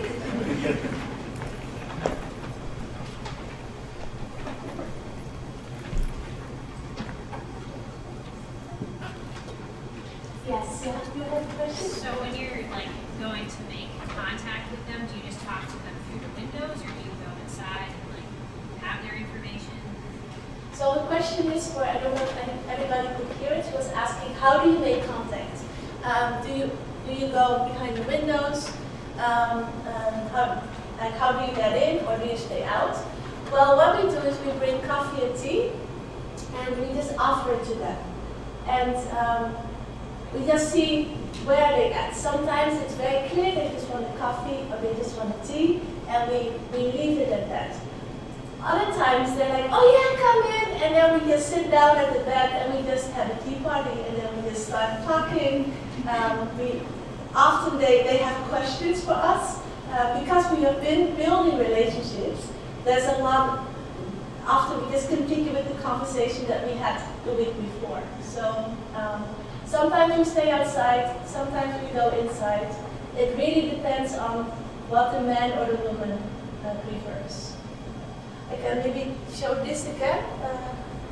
Yes, yeah, do you have a question? So when you're like going to make contact with them, do you just talk to them through the windows, or do you go inside and like have their information? So the question is, for I don't know if everybody could hear it, she was asking, how do you make contact? Um, do you do you go behind the windows? Um, um, how, like how do you get in, or do you stay out? Well, what we do is we bring coffee and tea, and we just offer it to them, and um, we just see where they at. Sometimes it's very clear they just want a coffee or they just want a tea, and we we leave it at that. Other times they're like, oh yeah, come in, and then we just sit down at the bed and we just have a tea party, and then we just start talking. Um, we, often they, they have questions for us, uh, because we have been building relationships. There's a lot, often we just continue with the conversation that we had the week before. So um, sometimes we stay outside, sometimes we go inside. It really depends on what the man or the woman uh, prefers. I can maybe show this again. Uh,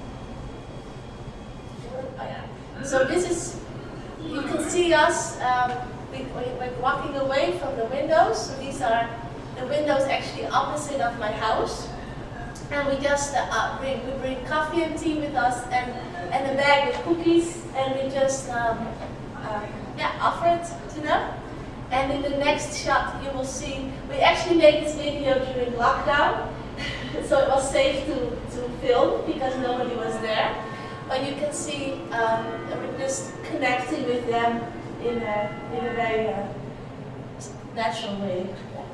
oh yeah. So this is, you can see us um, we, we're walking away from the windows. So these are the windows actually opposite of my house. And we just uh, bring, we bring coffee and tea with us, and, and a bag with cookies, and we just um, uh, yeah, offer it to them. And in the next shot you will see, we actually made this video during lockdown. So it was safe to, to film because nobody was there. But you can see um, we're just connecting with them in a, in a very uh, natural way.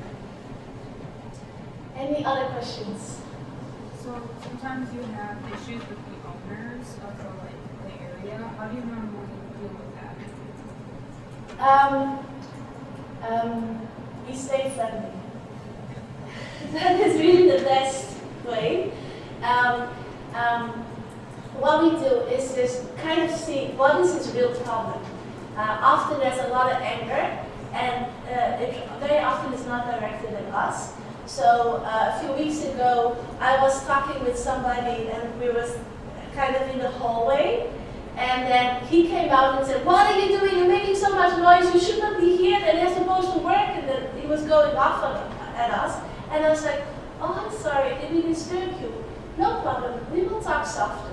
Any other questions? So sometimes you have issues with the owners of the, like, the area. How do you normally deal with that? Um, um, we stay friendly. That is really the best way. Um, um, what we do is just kind of see what is his real problem. Uh, often there's a lot of anger, and uh, it very often is not directed at us. So uh, a few weeks ago, I was talking with somebody, and we were kind of in the hallway, and then he came out and said, "What are you doing? You're making so much noise. You should not be here. And they're supposed to work." And then he was going off at us. And I was like, "Oh, I'm sorry, did we disturb you?" "No problem, we will talk softly." And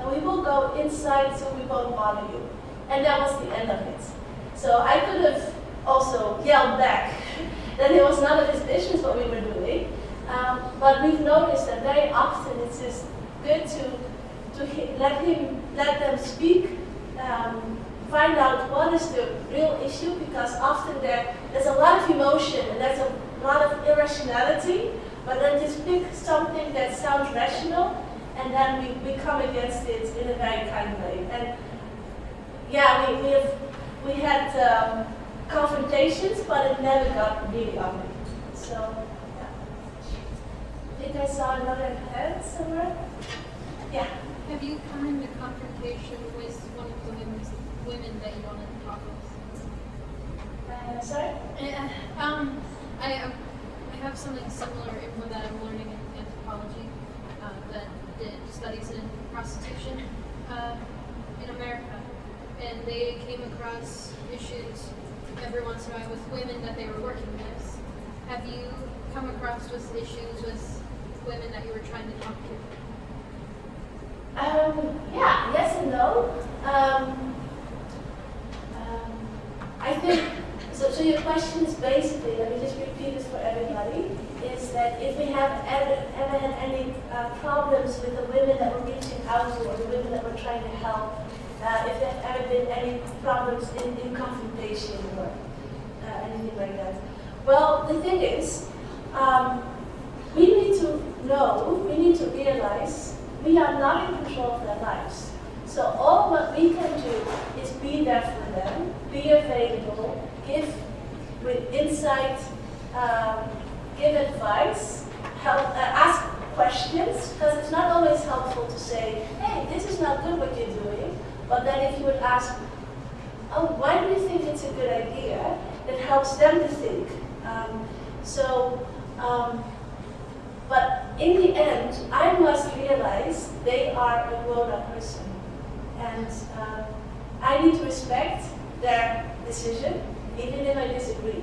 we will go inside so we won't bother you. And that was the end of it. So I could have also yelled back that it was none of his business what we were doing. Um, but we've noticed that very often it's just good to, to he, let him, let them speak, um, find out what is the real issue, because often there, there's a lot of emotion and there's a lot of irrationality, but then just pick something that sounds rational and then we, we come against it in a very kind way. And yeah, we, we, have, we had um, confrontations, but it never got really ugly. So, yeah. I think I saw another hand somewhere. Yeah. Have you come into confrontation with one of the women's, women that you wanted to talk with? Uh, sorry? Uh, um, I, um, I have something similar in one that I'm learning in anthropology uh, that did studies in prostitution uh, in America. And they came across issues every once in a while with women that they were working with. Have you come across with issues with women that you were trying to talk to? Um, yeah, yes and no. Um, um, I think, so, so your question is basically, let me just repeat this for everybody, is that if we have ever, ever had any uh, problems with the women that we're reaching out to or the women that we're trying to help, uh, if there have ever been any problems in, in confrontation or uh, anything like that. Well, the thing is, um, we need to know, we need to realize we are not in control of their lives. So all what we can do is be there for them, be available, give with insight, um, give advice, help, uh, ask questions, because it's not always helpful to say, hey, this is not good what you're doing, but then if you would ask, oh, why do you think it's a good idea? It helps them to think. Um, so, um, but in the end, I must realize they are a grown-up person. And um, I need to respect their decision, even if I disagree.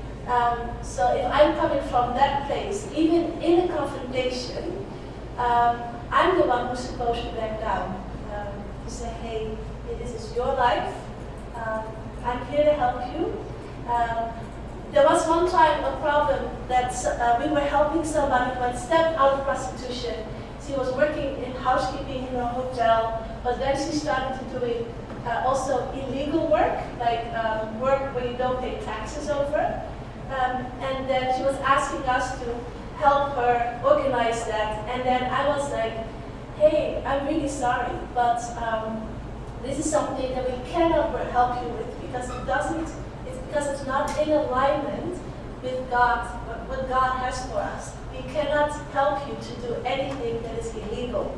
Um, so if I'm coming from that place, even in a confrontation, um, I'm the one who's supposed to back down. Um, to say, hey, this is your life. Um, I'm here to help you. Um, There was one time a problem that uh, we were helping somebody who had stepped out of prostitution. She was working in housekeeping in a hotel, but then she started to doing uh, also illegal work, like um, work where you don't pay taxes over. Um, and then she was asking us to help her organize that. And then I was like, hey, I'm really sorry, but um, this is something that we cannot help you with because it doesn't because it's not in alignment with God, what God has for us. We cannot help you to do anything that is illegal.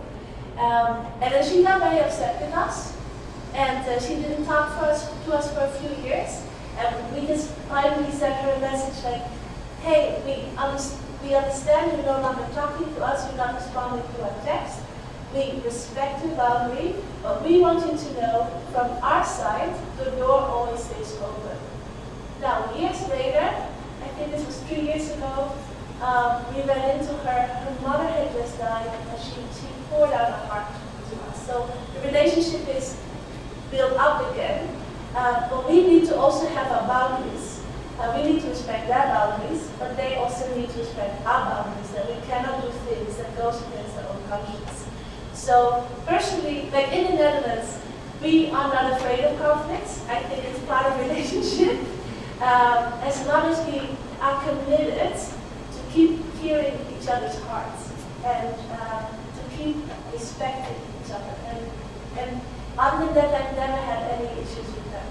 Um, and then she got very upset with us, and uh, she didn't talk for us, to us for a few years. And we just finally sent her a message like, hey, we, underst we understand you're no longer talking to us, you're not responding to our text. We respect your boundary, but we want you to know from our side, the door always stays open. Now, years later, I think this was three years ago, um, we ran into her. Her mother had just died, and she, she poured out her heart to us. So the relationship is built up again, uh, but we need to also have our boundaries. Uh, we need to respect their boundaries, but they also need to respect our boundaries, that we cannot do things that goes against our own conscience. So personally, like in the Netherlands, we are not afraid of conflicts. I think it's part of relationship. Um, as long as we are committed to keep hearing each other's hearts and uh, to keep respecting each other. And, and other than that, I've never had any issues with that.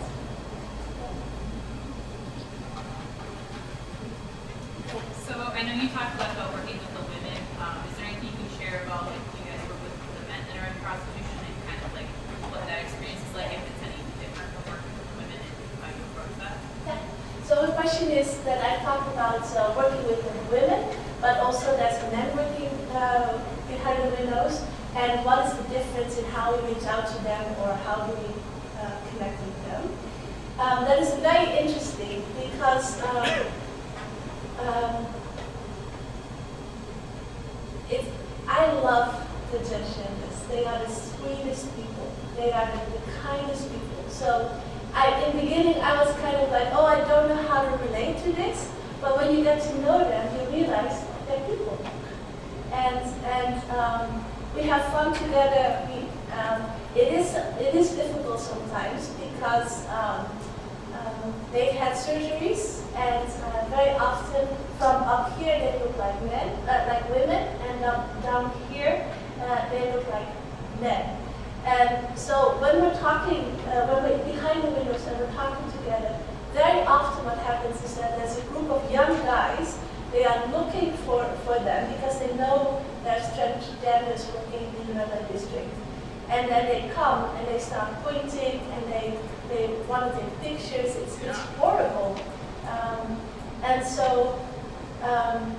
So I know you talked about, about working with the women. Um, is there anything you can share about like you guys work with the men that are in prostitution and kind of like what that experience is like, if it's any different from working with women and how you approach that? Yeah. So the question is that I talked about uh, working with the women, but also there's men working uh, behind the windows, and what is the difference in how we reach out to them or how do we uh, connect with them. Um, that is very interesting because um, um, it, I love the transgenders. they are the sweetest people. They are the, the kindest people. So I, in the beginning, I was kind of like, oh, I don't know how to relate to this. But when you get to know them, you realize they're people. And, and um, we have fun together. We, um, it, is, it is difficult sometimes because um, um, they've had surgeries, and uh, very often from up here they look like men, uh, like women, and down, down here uh, they look like men. And so when we're talking, uh, when we're behind the windows and we're talking together, very often what happens is that there's a group of young guys. They are looking for, for them because they know there's transgenders working in another district. And then they come and they start pointing and they, they want to take pictures. It's, it's horrible. Um, and so um,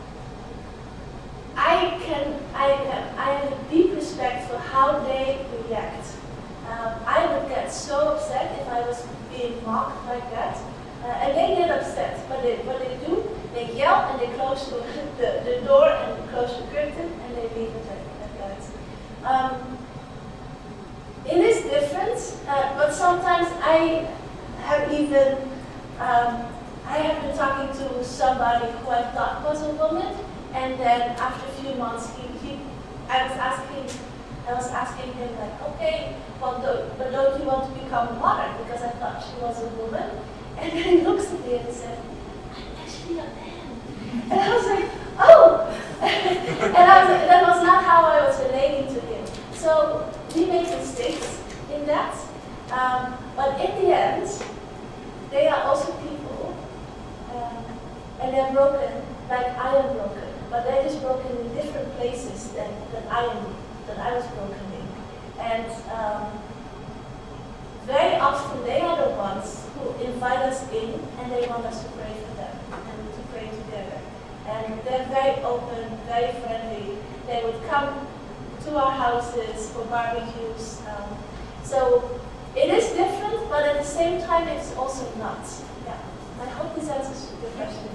I can, I have, I have a deep respect for how they react. Um, I would get so upset if I was being mocked like that. Uh, and they get upset, but they, what they do, they yell and they close the, the, the door and they close the curtain and they leave it like that. Um, it is different, uh, but sometimes I have even, um, I have been talking to somebody who I thought was a woman, and then after a few months, he, he, I was asking, I was asking him like, okay, well, do, but don't you want to become a mother? Because I thought she was a woman. And then he looks at me and he said, I'm actually a man. And I was like, oh! And I was, that was not how I was relating to him. So we made mistakes in that. Um, but in the end, they are also people. Um, and they're broken like I am broken. But they're just broken in different places than, than, I, am, than I was broken in. And um, very often they are the ones who invite us in and they want us to pray for them and to pray together. And they're very open, very friendly. They would come to our houses for barbecues. Um, so it is different, but at the same time it's also not. Yeah. I hope this answers your question.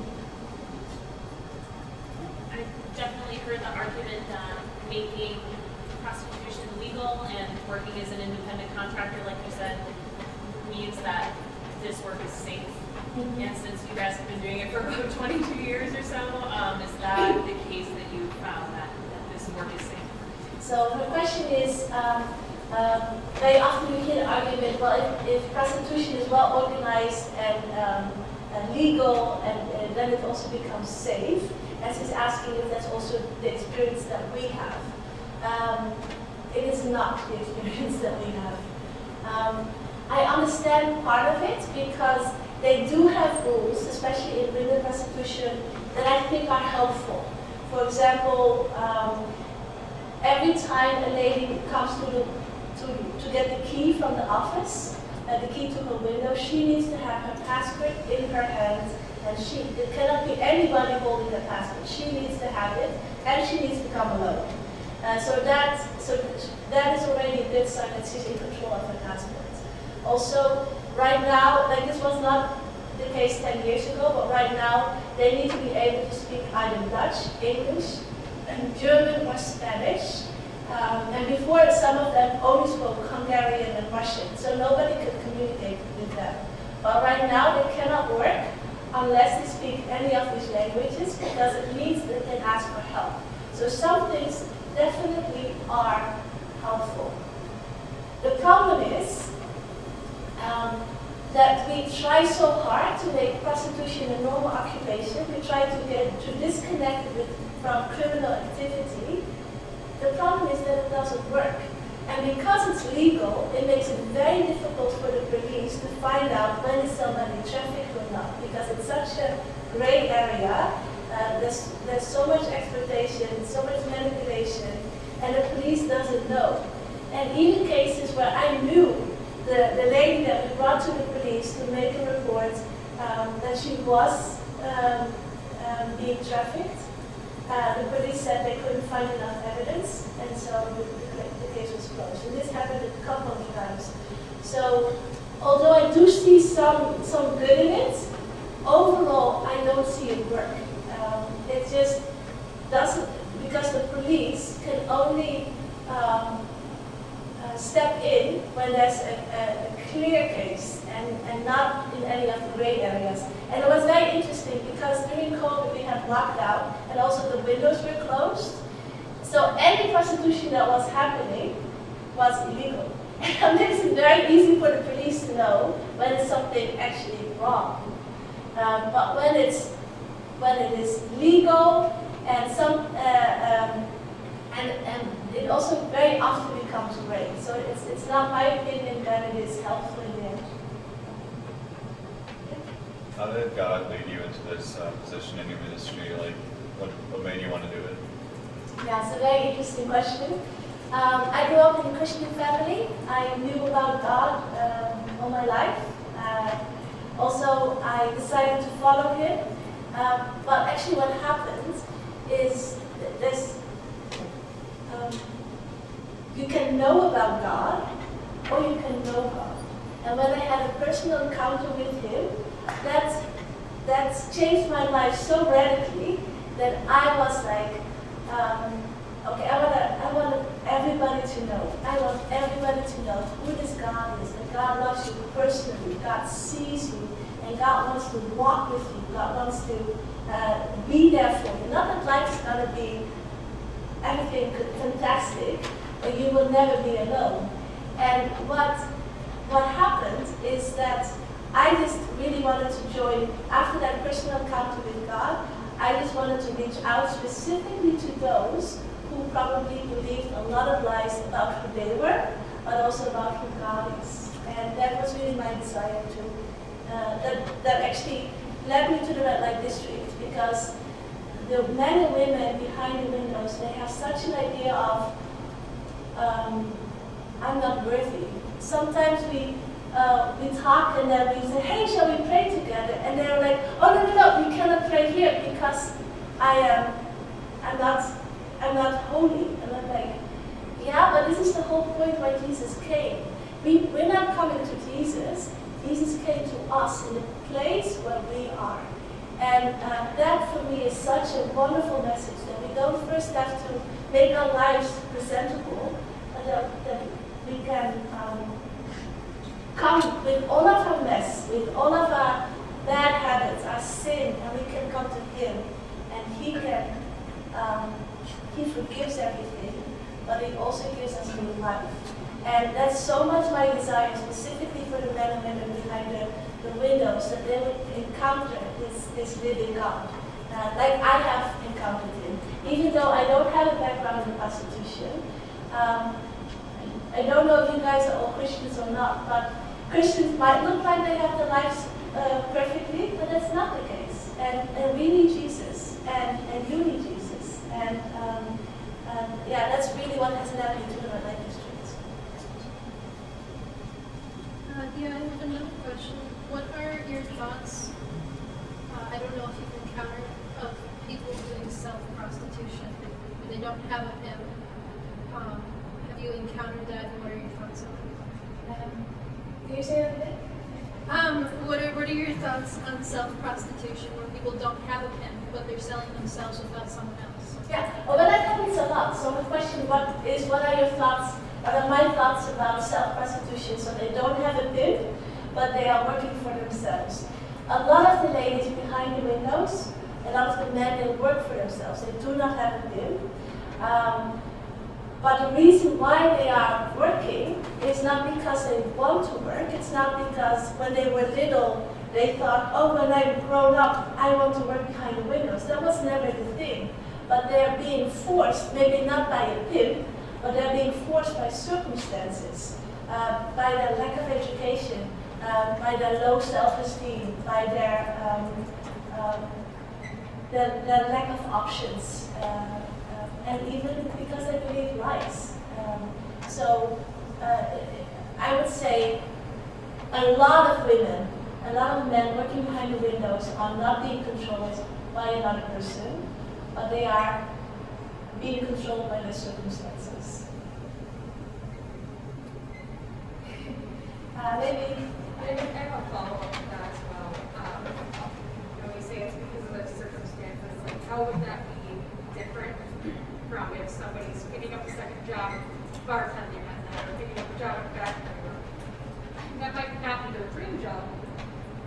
I definitely heard the argument that making prostitution legal and working as an independent contractor, like you said, means that this work is safe. Mm-hmm. And since you guys have been doing it for about twenty-two years or so, um, is that the case that you found that, that this work is safe? So the question is, um, um, very often we hear the argument, well, if, if prostitution is well organized and, um, and legal, and, and then it also becomes safe. And she's asking if that's also the experience that we have. Um, it is not the experience that we have. Um, I understand part of it because they do have rules, especially in women prostitution, that I think are helpful. For example, um, every time a lady comes to, the, to, to get the key from the office, uh, the key to her window, she needs to have her passport in her hand, and she, it cannot be anybody holding the passport. She needs to have it, and she needs to come alone. Uh, so that, so that is already a good sign that she's in control of her passport. Also, right now, like this was not the case ten years ago, but right now they need to be able to speak either Dutch, English, and German or Spanish. Um, and before, some of them only spoke Hungarian and Russian, so nobody could communicate with them. But right now, they cannot work unless they speak any of these languages, because it means they can ask for help. So some things definitely are helpful. The problem is um, that we try so hard to make prostitution a normal occupation. We try to get to disconnect it from criminal activity. The problem is that it doesn't work. And because it's legal, it makes it very difficult for the police to find out when is somebody trafficked or not, because it's such a gray area. Uh, there's, there's so much exploitation, so much manipulation, and the police doesn't know. And even cases where I knew the, the lady that we brought to the police to make a report um, that she was um, um, being trafficked, uh, the police said they couldn't find enough evidence, and so the, the, the case was closed. And this happened a couple of times. So, although I do see some, some good in it, overall I don't see it work. Um, it just doesn't, because the police can only uh, step in when there's a, a, a clear case and, and not in any of the gray areas. And it was very interesting because during COVID we had lockdown and also the windows were closed. So any prostitution that was happening was illegal. And it makes it very easy for the police to know when it's something actually wrong. Um, but when it's when it is legal and some uh, um, and and it also very often becomes gray. So it's it's not my opinion that it is helpful in the end. How did God lead you into this uh, position in your ministry? Like, what what made you want to do it? Yeah, it's a very interesting question. Um, I grew up in a Christian family. I knew about God um, all my life. Uh, also, I decided to follow Him. Um, but actually what happened is th this, um, you can know about God or you can know God. And when I had a personal encounter with Him, that, that changed my life so radically that I was like, um, okay, I want, I want everybody to know. I want everybody to know who this God is, that God loves you personally, God sees you, and God wants to walk with you. God wants to uh, be there for you. Not that life is going to be everything fantastic, but you will never be alone. And what, what happened is that I just really wanted to join, after that personal encounter with God, I just wanted to reach out specifically to those who probably believed a lot of lies about who they were, but also about who God is. And that was really my desire to Uh, that, that actually led me to the red light district, because the men and women behind the windows, they have such an idea of, um, I'm not worthy. Sometimes we uh, we talk and then we say, hey, shall we pray together? And they're like, oh no, no, no, we cannot pray here because I am, I'm not, I'm not holy. And I'm like, yeah, but this is the whole point why Jesus came. We, we're not coming to Jesus. Jesus came to us in the place where we are. And uh, that for me is such a wonderful message, that we don't first have to make our lives presentable, but that, that we can um, come with all of our mess, with all of our bad habits, our sin, and we can come to Him, and He can, um, He forgives everything, but He also gives us new life. And that's so much my desire, specifically for the men and women behind the, the windows, that they would encounter this, this living God, uh, like I have encountered Him. Even though I don't have a background in prostitution, um, I don't know if you guys are all Christians or not, but Christians might look like they have their lives uh, perfectly, but that's not the case. And, and we need Jesus, and, and you need Jesus. And um, um, yeah, that's really what has led me to the Red Light District. Uh, yeah, I have another question. What are your thoughts, uh, I don't know if you've encountered, of people doing self-prostitution where they don't have a pimp? Um, have you encountered that, and what are your thoughts on it? Um, can you say that again? Um, what are, what are your thoughts on self-prostitution where people don't have a pimp, but they're selling themselves without someone else? Yeah, well, that happens a lot. So the question what is, what are your thoughts? What are my thoughts about self-prostitution? So they don't have a pimp, but they are working for themselves. A lot of the ladies behind the windows, a lot of the men, they work for themselves. They do not have a pimp. Um, but the reason why they are working is not because they want to work. It's not because when they were little, they thought, oh, when I'm grown up, I want to work behind the windows. That was never the thing. But they're being forced, maybe not by a pimp, but they're being forced by circumstances, uh, by their lack of education, uh, by their low self-esteem, by their, um, um, their, their lack of options, uh, uh, and even because they believe lies. Um, so uh, I would say a lot of women, a lot of men working behind the windows are not being controlled by another person, but they are being controlled by their circumstances. uh, maybe. I have a follow-up to that as well. Um, when we say it's because of the circumstances, like how would that be different from if somebody's picking up a second job bartending at night, or picking up a job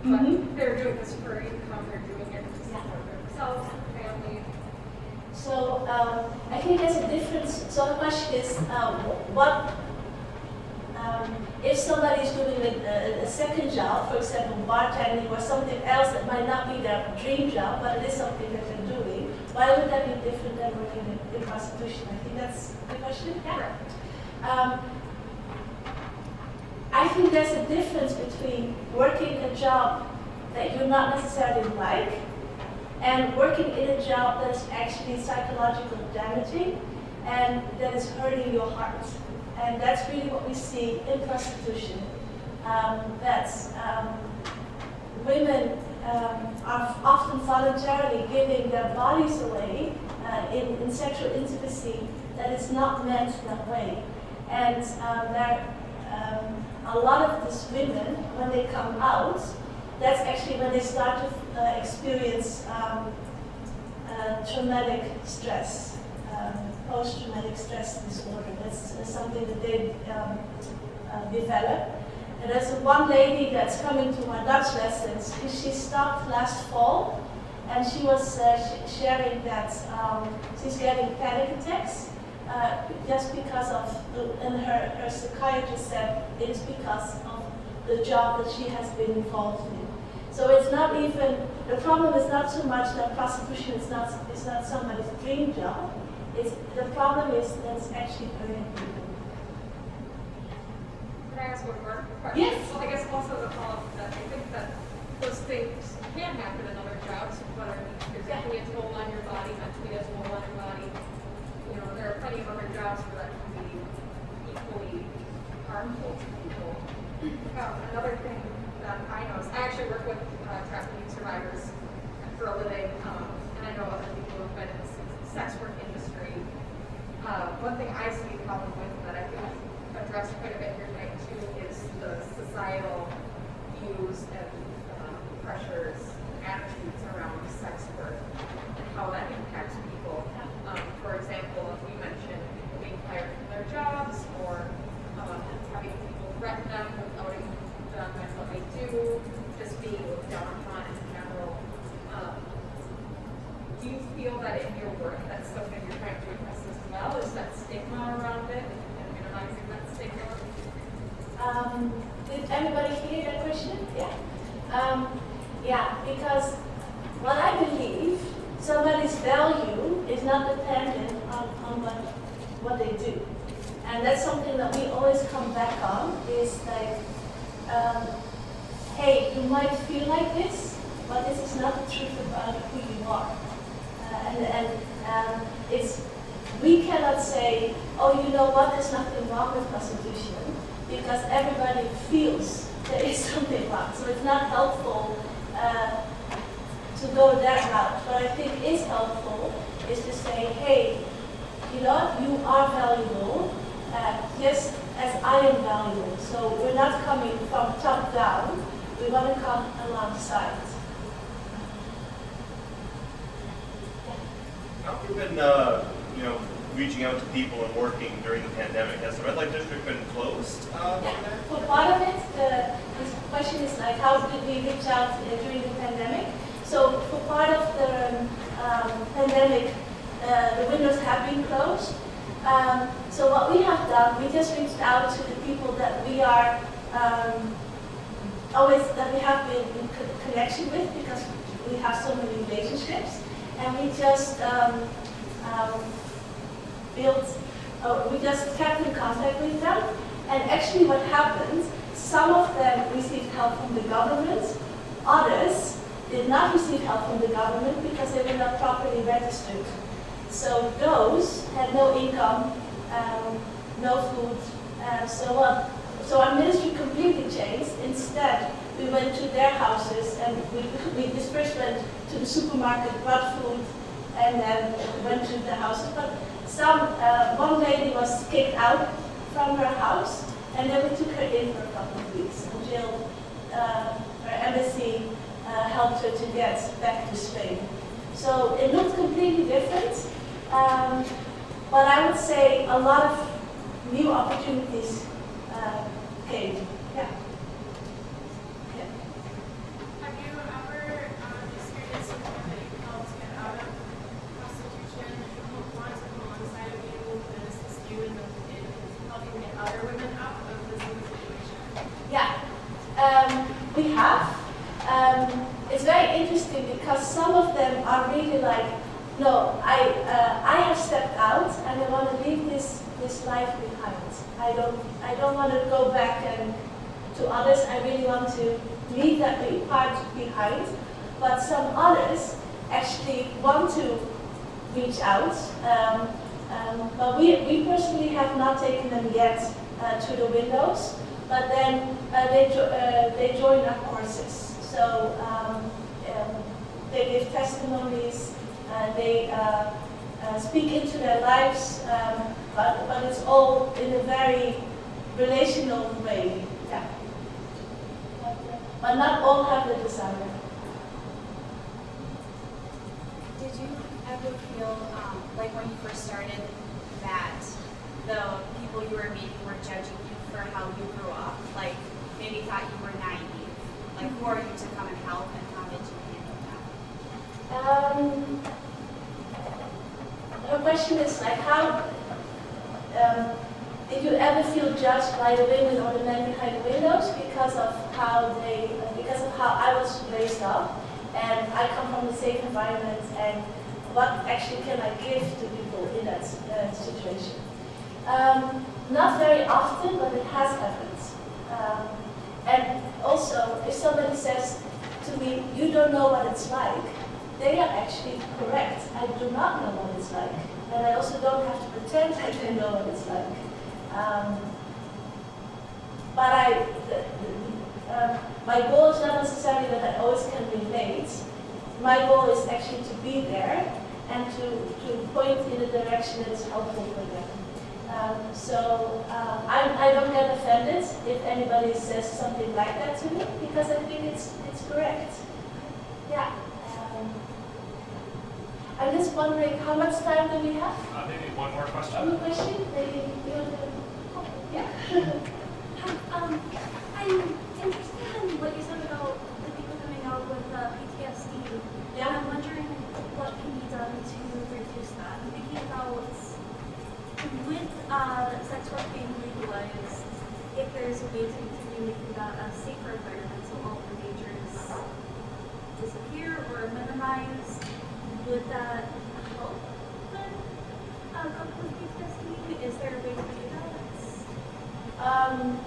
but Mhm. they're doing this for income, they're doing it to Yeah. support themselves and family. So um, I think there's a difference. So the question is, um, what um, if somebody is doing a, a, a second job, for example, bartending or something else that might not be their dream job, but it is something that they're doing. Why would that be different than working in, in prostitution? I think that's the question. Yeah. Um, I think there's a difference between working a job that you're not necessarily like and working in a job that is actually psychologically damaging and that is hurting your heart. And that's really what we see in prostitution. Um, that's um, women um, are often voluntarily giving their bodies away uh, in, in sexual intimacy that is not meant that way. And um, there, um, a lot of these women, when they come out, that's actually when they start to uh, experience um, uh, traumatic stress, um, post-traumatic stress disorder. That's uh, something that they um, uh, develop. And there's one lady that's coming to my Dutch lessons. She stopped last fall, and she was uh, sh sharing that um, she's getting panic attacks uh, just because of, the, and her, her psychiatrist said it is because of the job that she has been involved in. So it's not even, the problem is not so much that prostitution is not, is not somebody's dream job. It's, the problem is that it's actually hurting people. Can I ask one more question? Yes. Well, I guess also the follow-up to that, I think that those things can happen in other jobs, whether there's definitely a toll on your body, mentally a toll on your body. You know, there are plenty of other jobs where that can be equally harmful to people. Um, another thing that I know is I actually work with uh, trafficking survivors for a living, um, and I know other people who have been in the sex work industry. Uh, one thing I see a problem with that I think addressed quite a bit here tonight too is the societal views and uh, pressures, attitudes around sex work and how that impacts people. Um, for example, if we mentioned people being fired from their jobs or um, having people threaten them with outing them and what they do, just being looked down upon in general. Um, do you feel that in your work that's something you're trying to address as well? Is that stigma around it and minimizing that stigma? Um, did everybody hear that question? Yeah. Um, yeah, because what I believe, somebody's value is not dependent on, on what, what they do. And that's something that we always come back on, is like, um, hey, you might feel like this, but this is not the truth about who you are. Uh, and and um, it's, we cannot say, oh, you know what, there's nothing wrong with prostitution, because everybody feels there is something wrong. So it's not helpful uh, to go that route. What I think is helpful is to say, hey, you know, you are valuable, uh, just as I am valuable. So we're not coming from top down, we want to come alongside. How have you been, uh, you know, reaching out to people and working during the pandemic? Has the red light district been closed? Uh, For part of it, the, the question is like, how did we reach out uh, during the pandemic? So for part of the um, pandemic, uh, the windows have been closed. Um, so what we have done, we just reached out to the people that we are um, always, that we have been in co connection with, because we have so many relationships. And we just um, um, built, uh, we just kept in contact with them. And actually what happened, some of them received help from the government, others did not receive help from the government because they were not properly registered. So those had no income, um, no food, and so on. So our ministry completely changed. Instead, we went to their houses and we, we dispersed went to the supermarket, bought food, and then went to the houses. But some, uh, one lady was kicked out from her house, and then we took her in for a couple of weeks until uh, her embassy uh, helped her to get back to Spain. So it looked completely different, um, but I would say a lot of new opportunities uh, came. Yeah. I have, um, it's very interesting because some of them are really like, no, I uh, I have stepped out and I want to leave this this life behind. I don't I don't want to go back and to others. I really want to leave that part behind. But some others actually want to reach out. Um, um, but we we personally have not taken them yet uh, to the windows. But then uh, they jo uh, they join our courses. So um, um, they give testimonies. Uh, they uh, uh, speak into their lives, um, but, but it's all in a very relational way. Yeah. But, uh, but not all have the desire. Did you ever feel, um, like when you first started, that the people you were meeting were judging you for how you grew up? Like maybe thought you were naive? Like who are you to come and help, and how did you handle that? Um, her question is like how, um, did you ever feel judged by the women or the men behind the windows because of how they, uh, because of how I was raised up, and I come from a safe environment, and what actually can I give to people in that uh, situation? Um, not very often, but it has happened. Um, and also, if somebody says to me, you don't know what it's like, they are actually correct. I do not know what it's like. And I also don't have to pretend I do know what it's like. Um, but I, the, the, um, my goal is not necessarily that I always can relate. My goal is actually to be there and to, to point in a direction that is helpful for them. Um, so uh, I, I don't get offended if anybody says something like that to me, because I think it's, it's correct. Yeah. Um, I'm just wondering, how much time do we have? Uh, maybe one more question. One question? Maybe you want to... Oh, yeah. Hi, um, I'm interested in what you said about the people coming out with uh, P T S D. Yeah. I'm wondering what can be done to reduce that. I'm thinking about with uh, sex work being legalized, if there's a way to continue making that a safer environment so all the dangers disappear or minimize. Would that help with uh, couple with P T S D? Is there a way to do that? Um,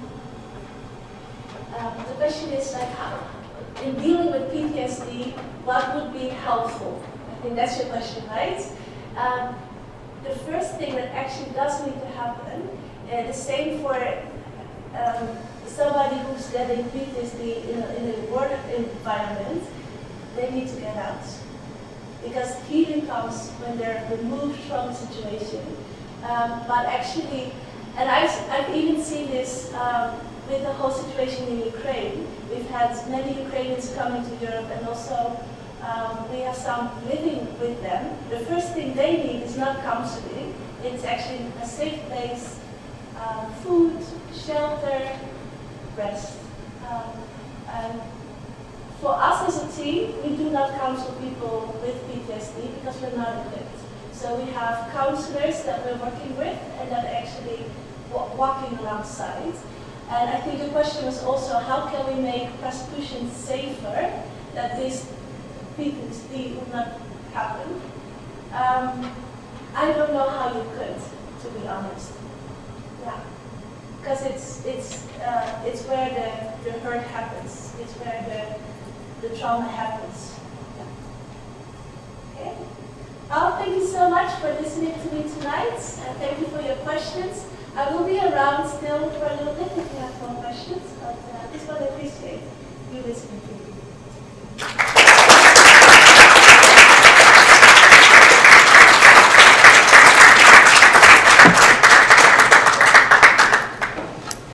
um, the question is like, how, in dealing with P T S D, what would be helpful? I think that's your question, right? Um, the first thing that actually does need to happen, uh, the same for um, somebody who's getting P T S D in a, in a work environment, they need to get out. Because healing comes when they're removed from the situation. Um, but actually, and I've, I've even seen this um, with the whole situation in Ukraine. We've had many Ukrainians coming to Europe, and also um, we have some living with them. The first thing they need is not counseling. It's actually a safe place, um, food, shelter, rest. Um, and for us as a team, we do not counsel people with P T S D because we're not equipped. So we have counselors that we're working with and that are actually walking alongside. And I think the question was also, how can we make prostitution safer, that this P T S D would not happen? Um, I don't know how you could, to be honest. Yeah, because it's it's uh, it's where the the hurt happens. It's where the the trauma happens. Yeah. Okay. Well, thank you so much for listening to me tonight, and thank you for your questions. I will be around still for a little bit if you have more questions, but. Uh,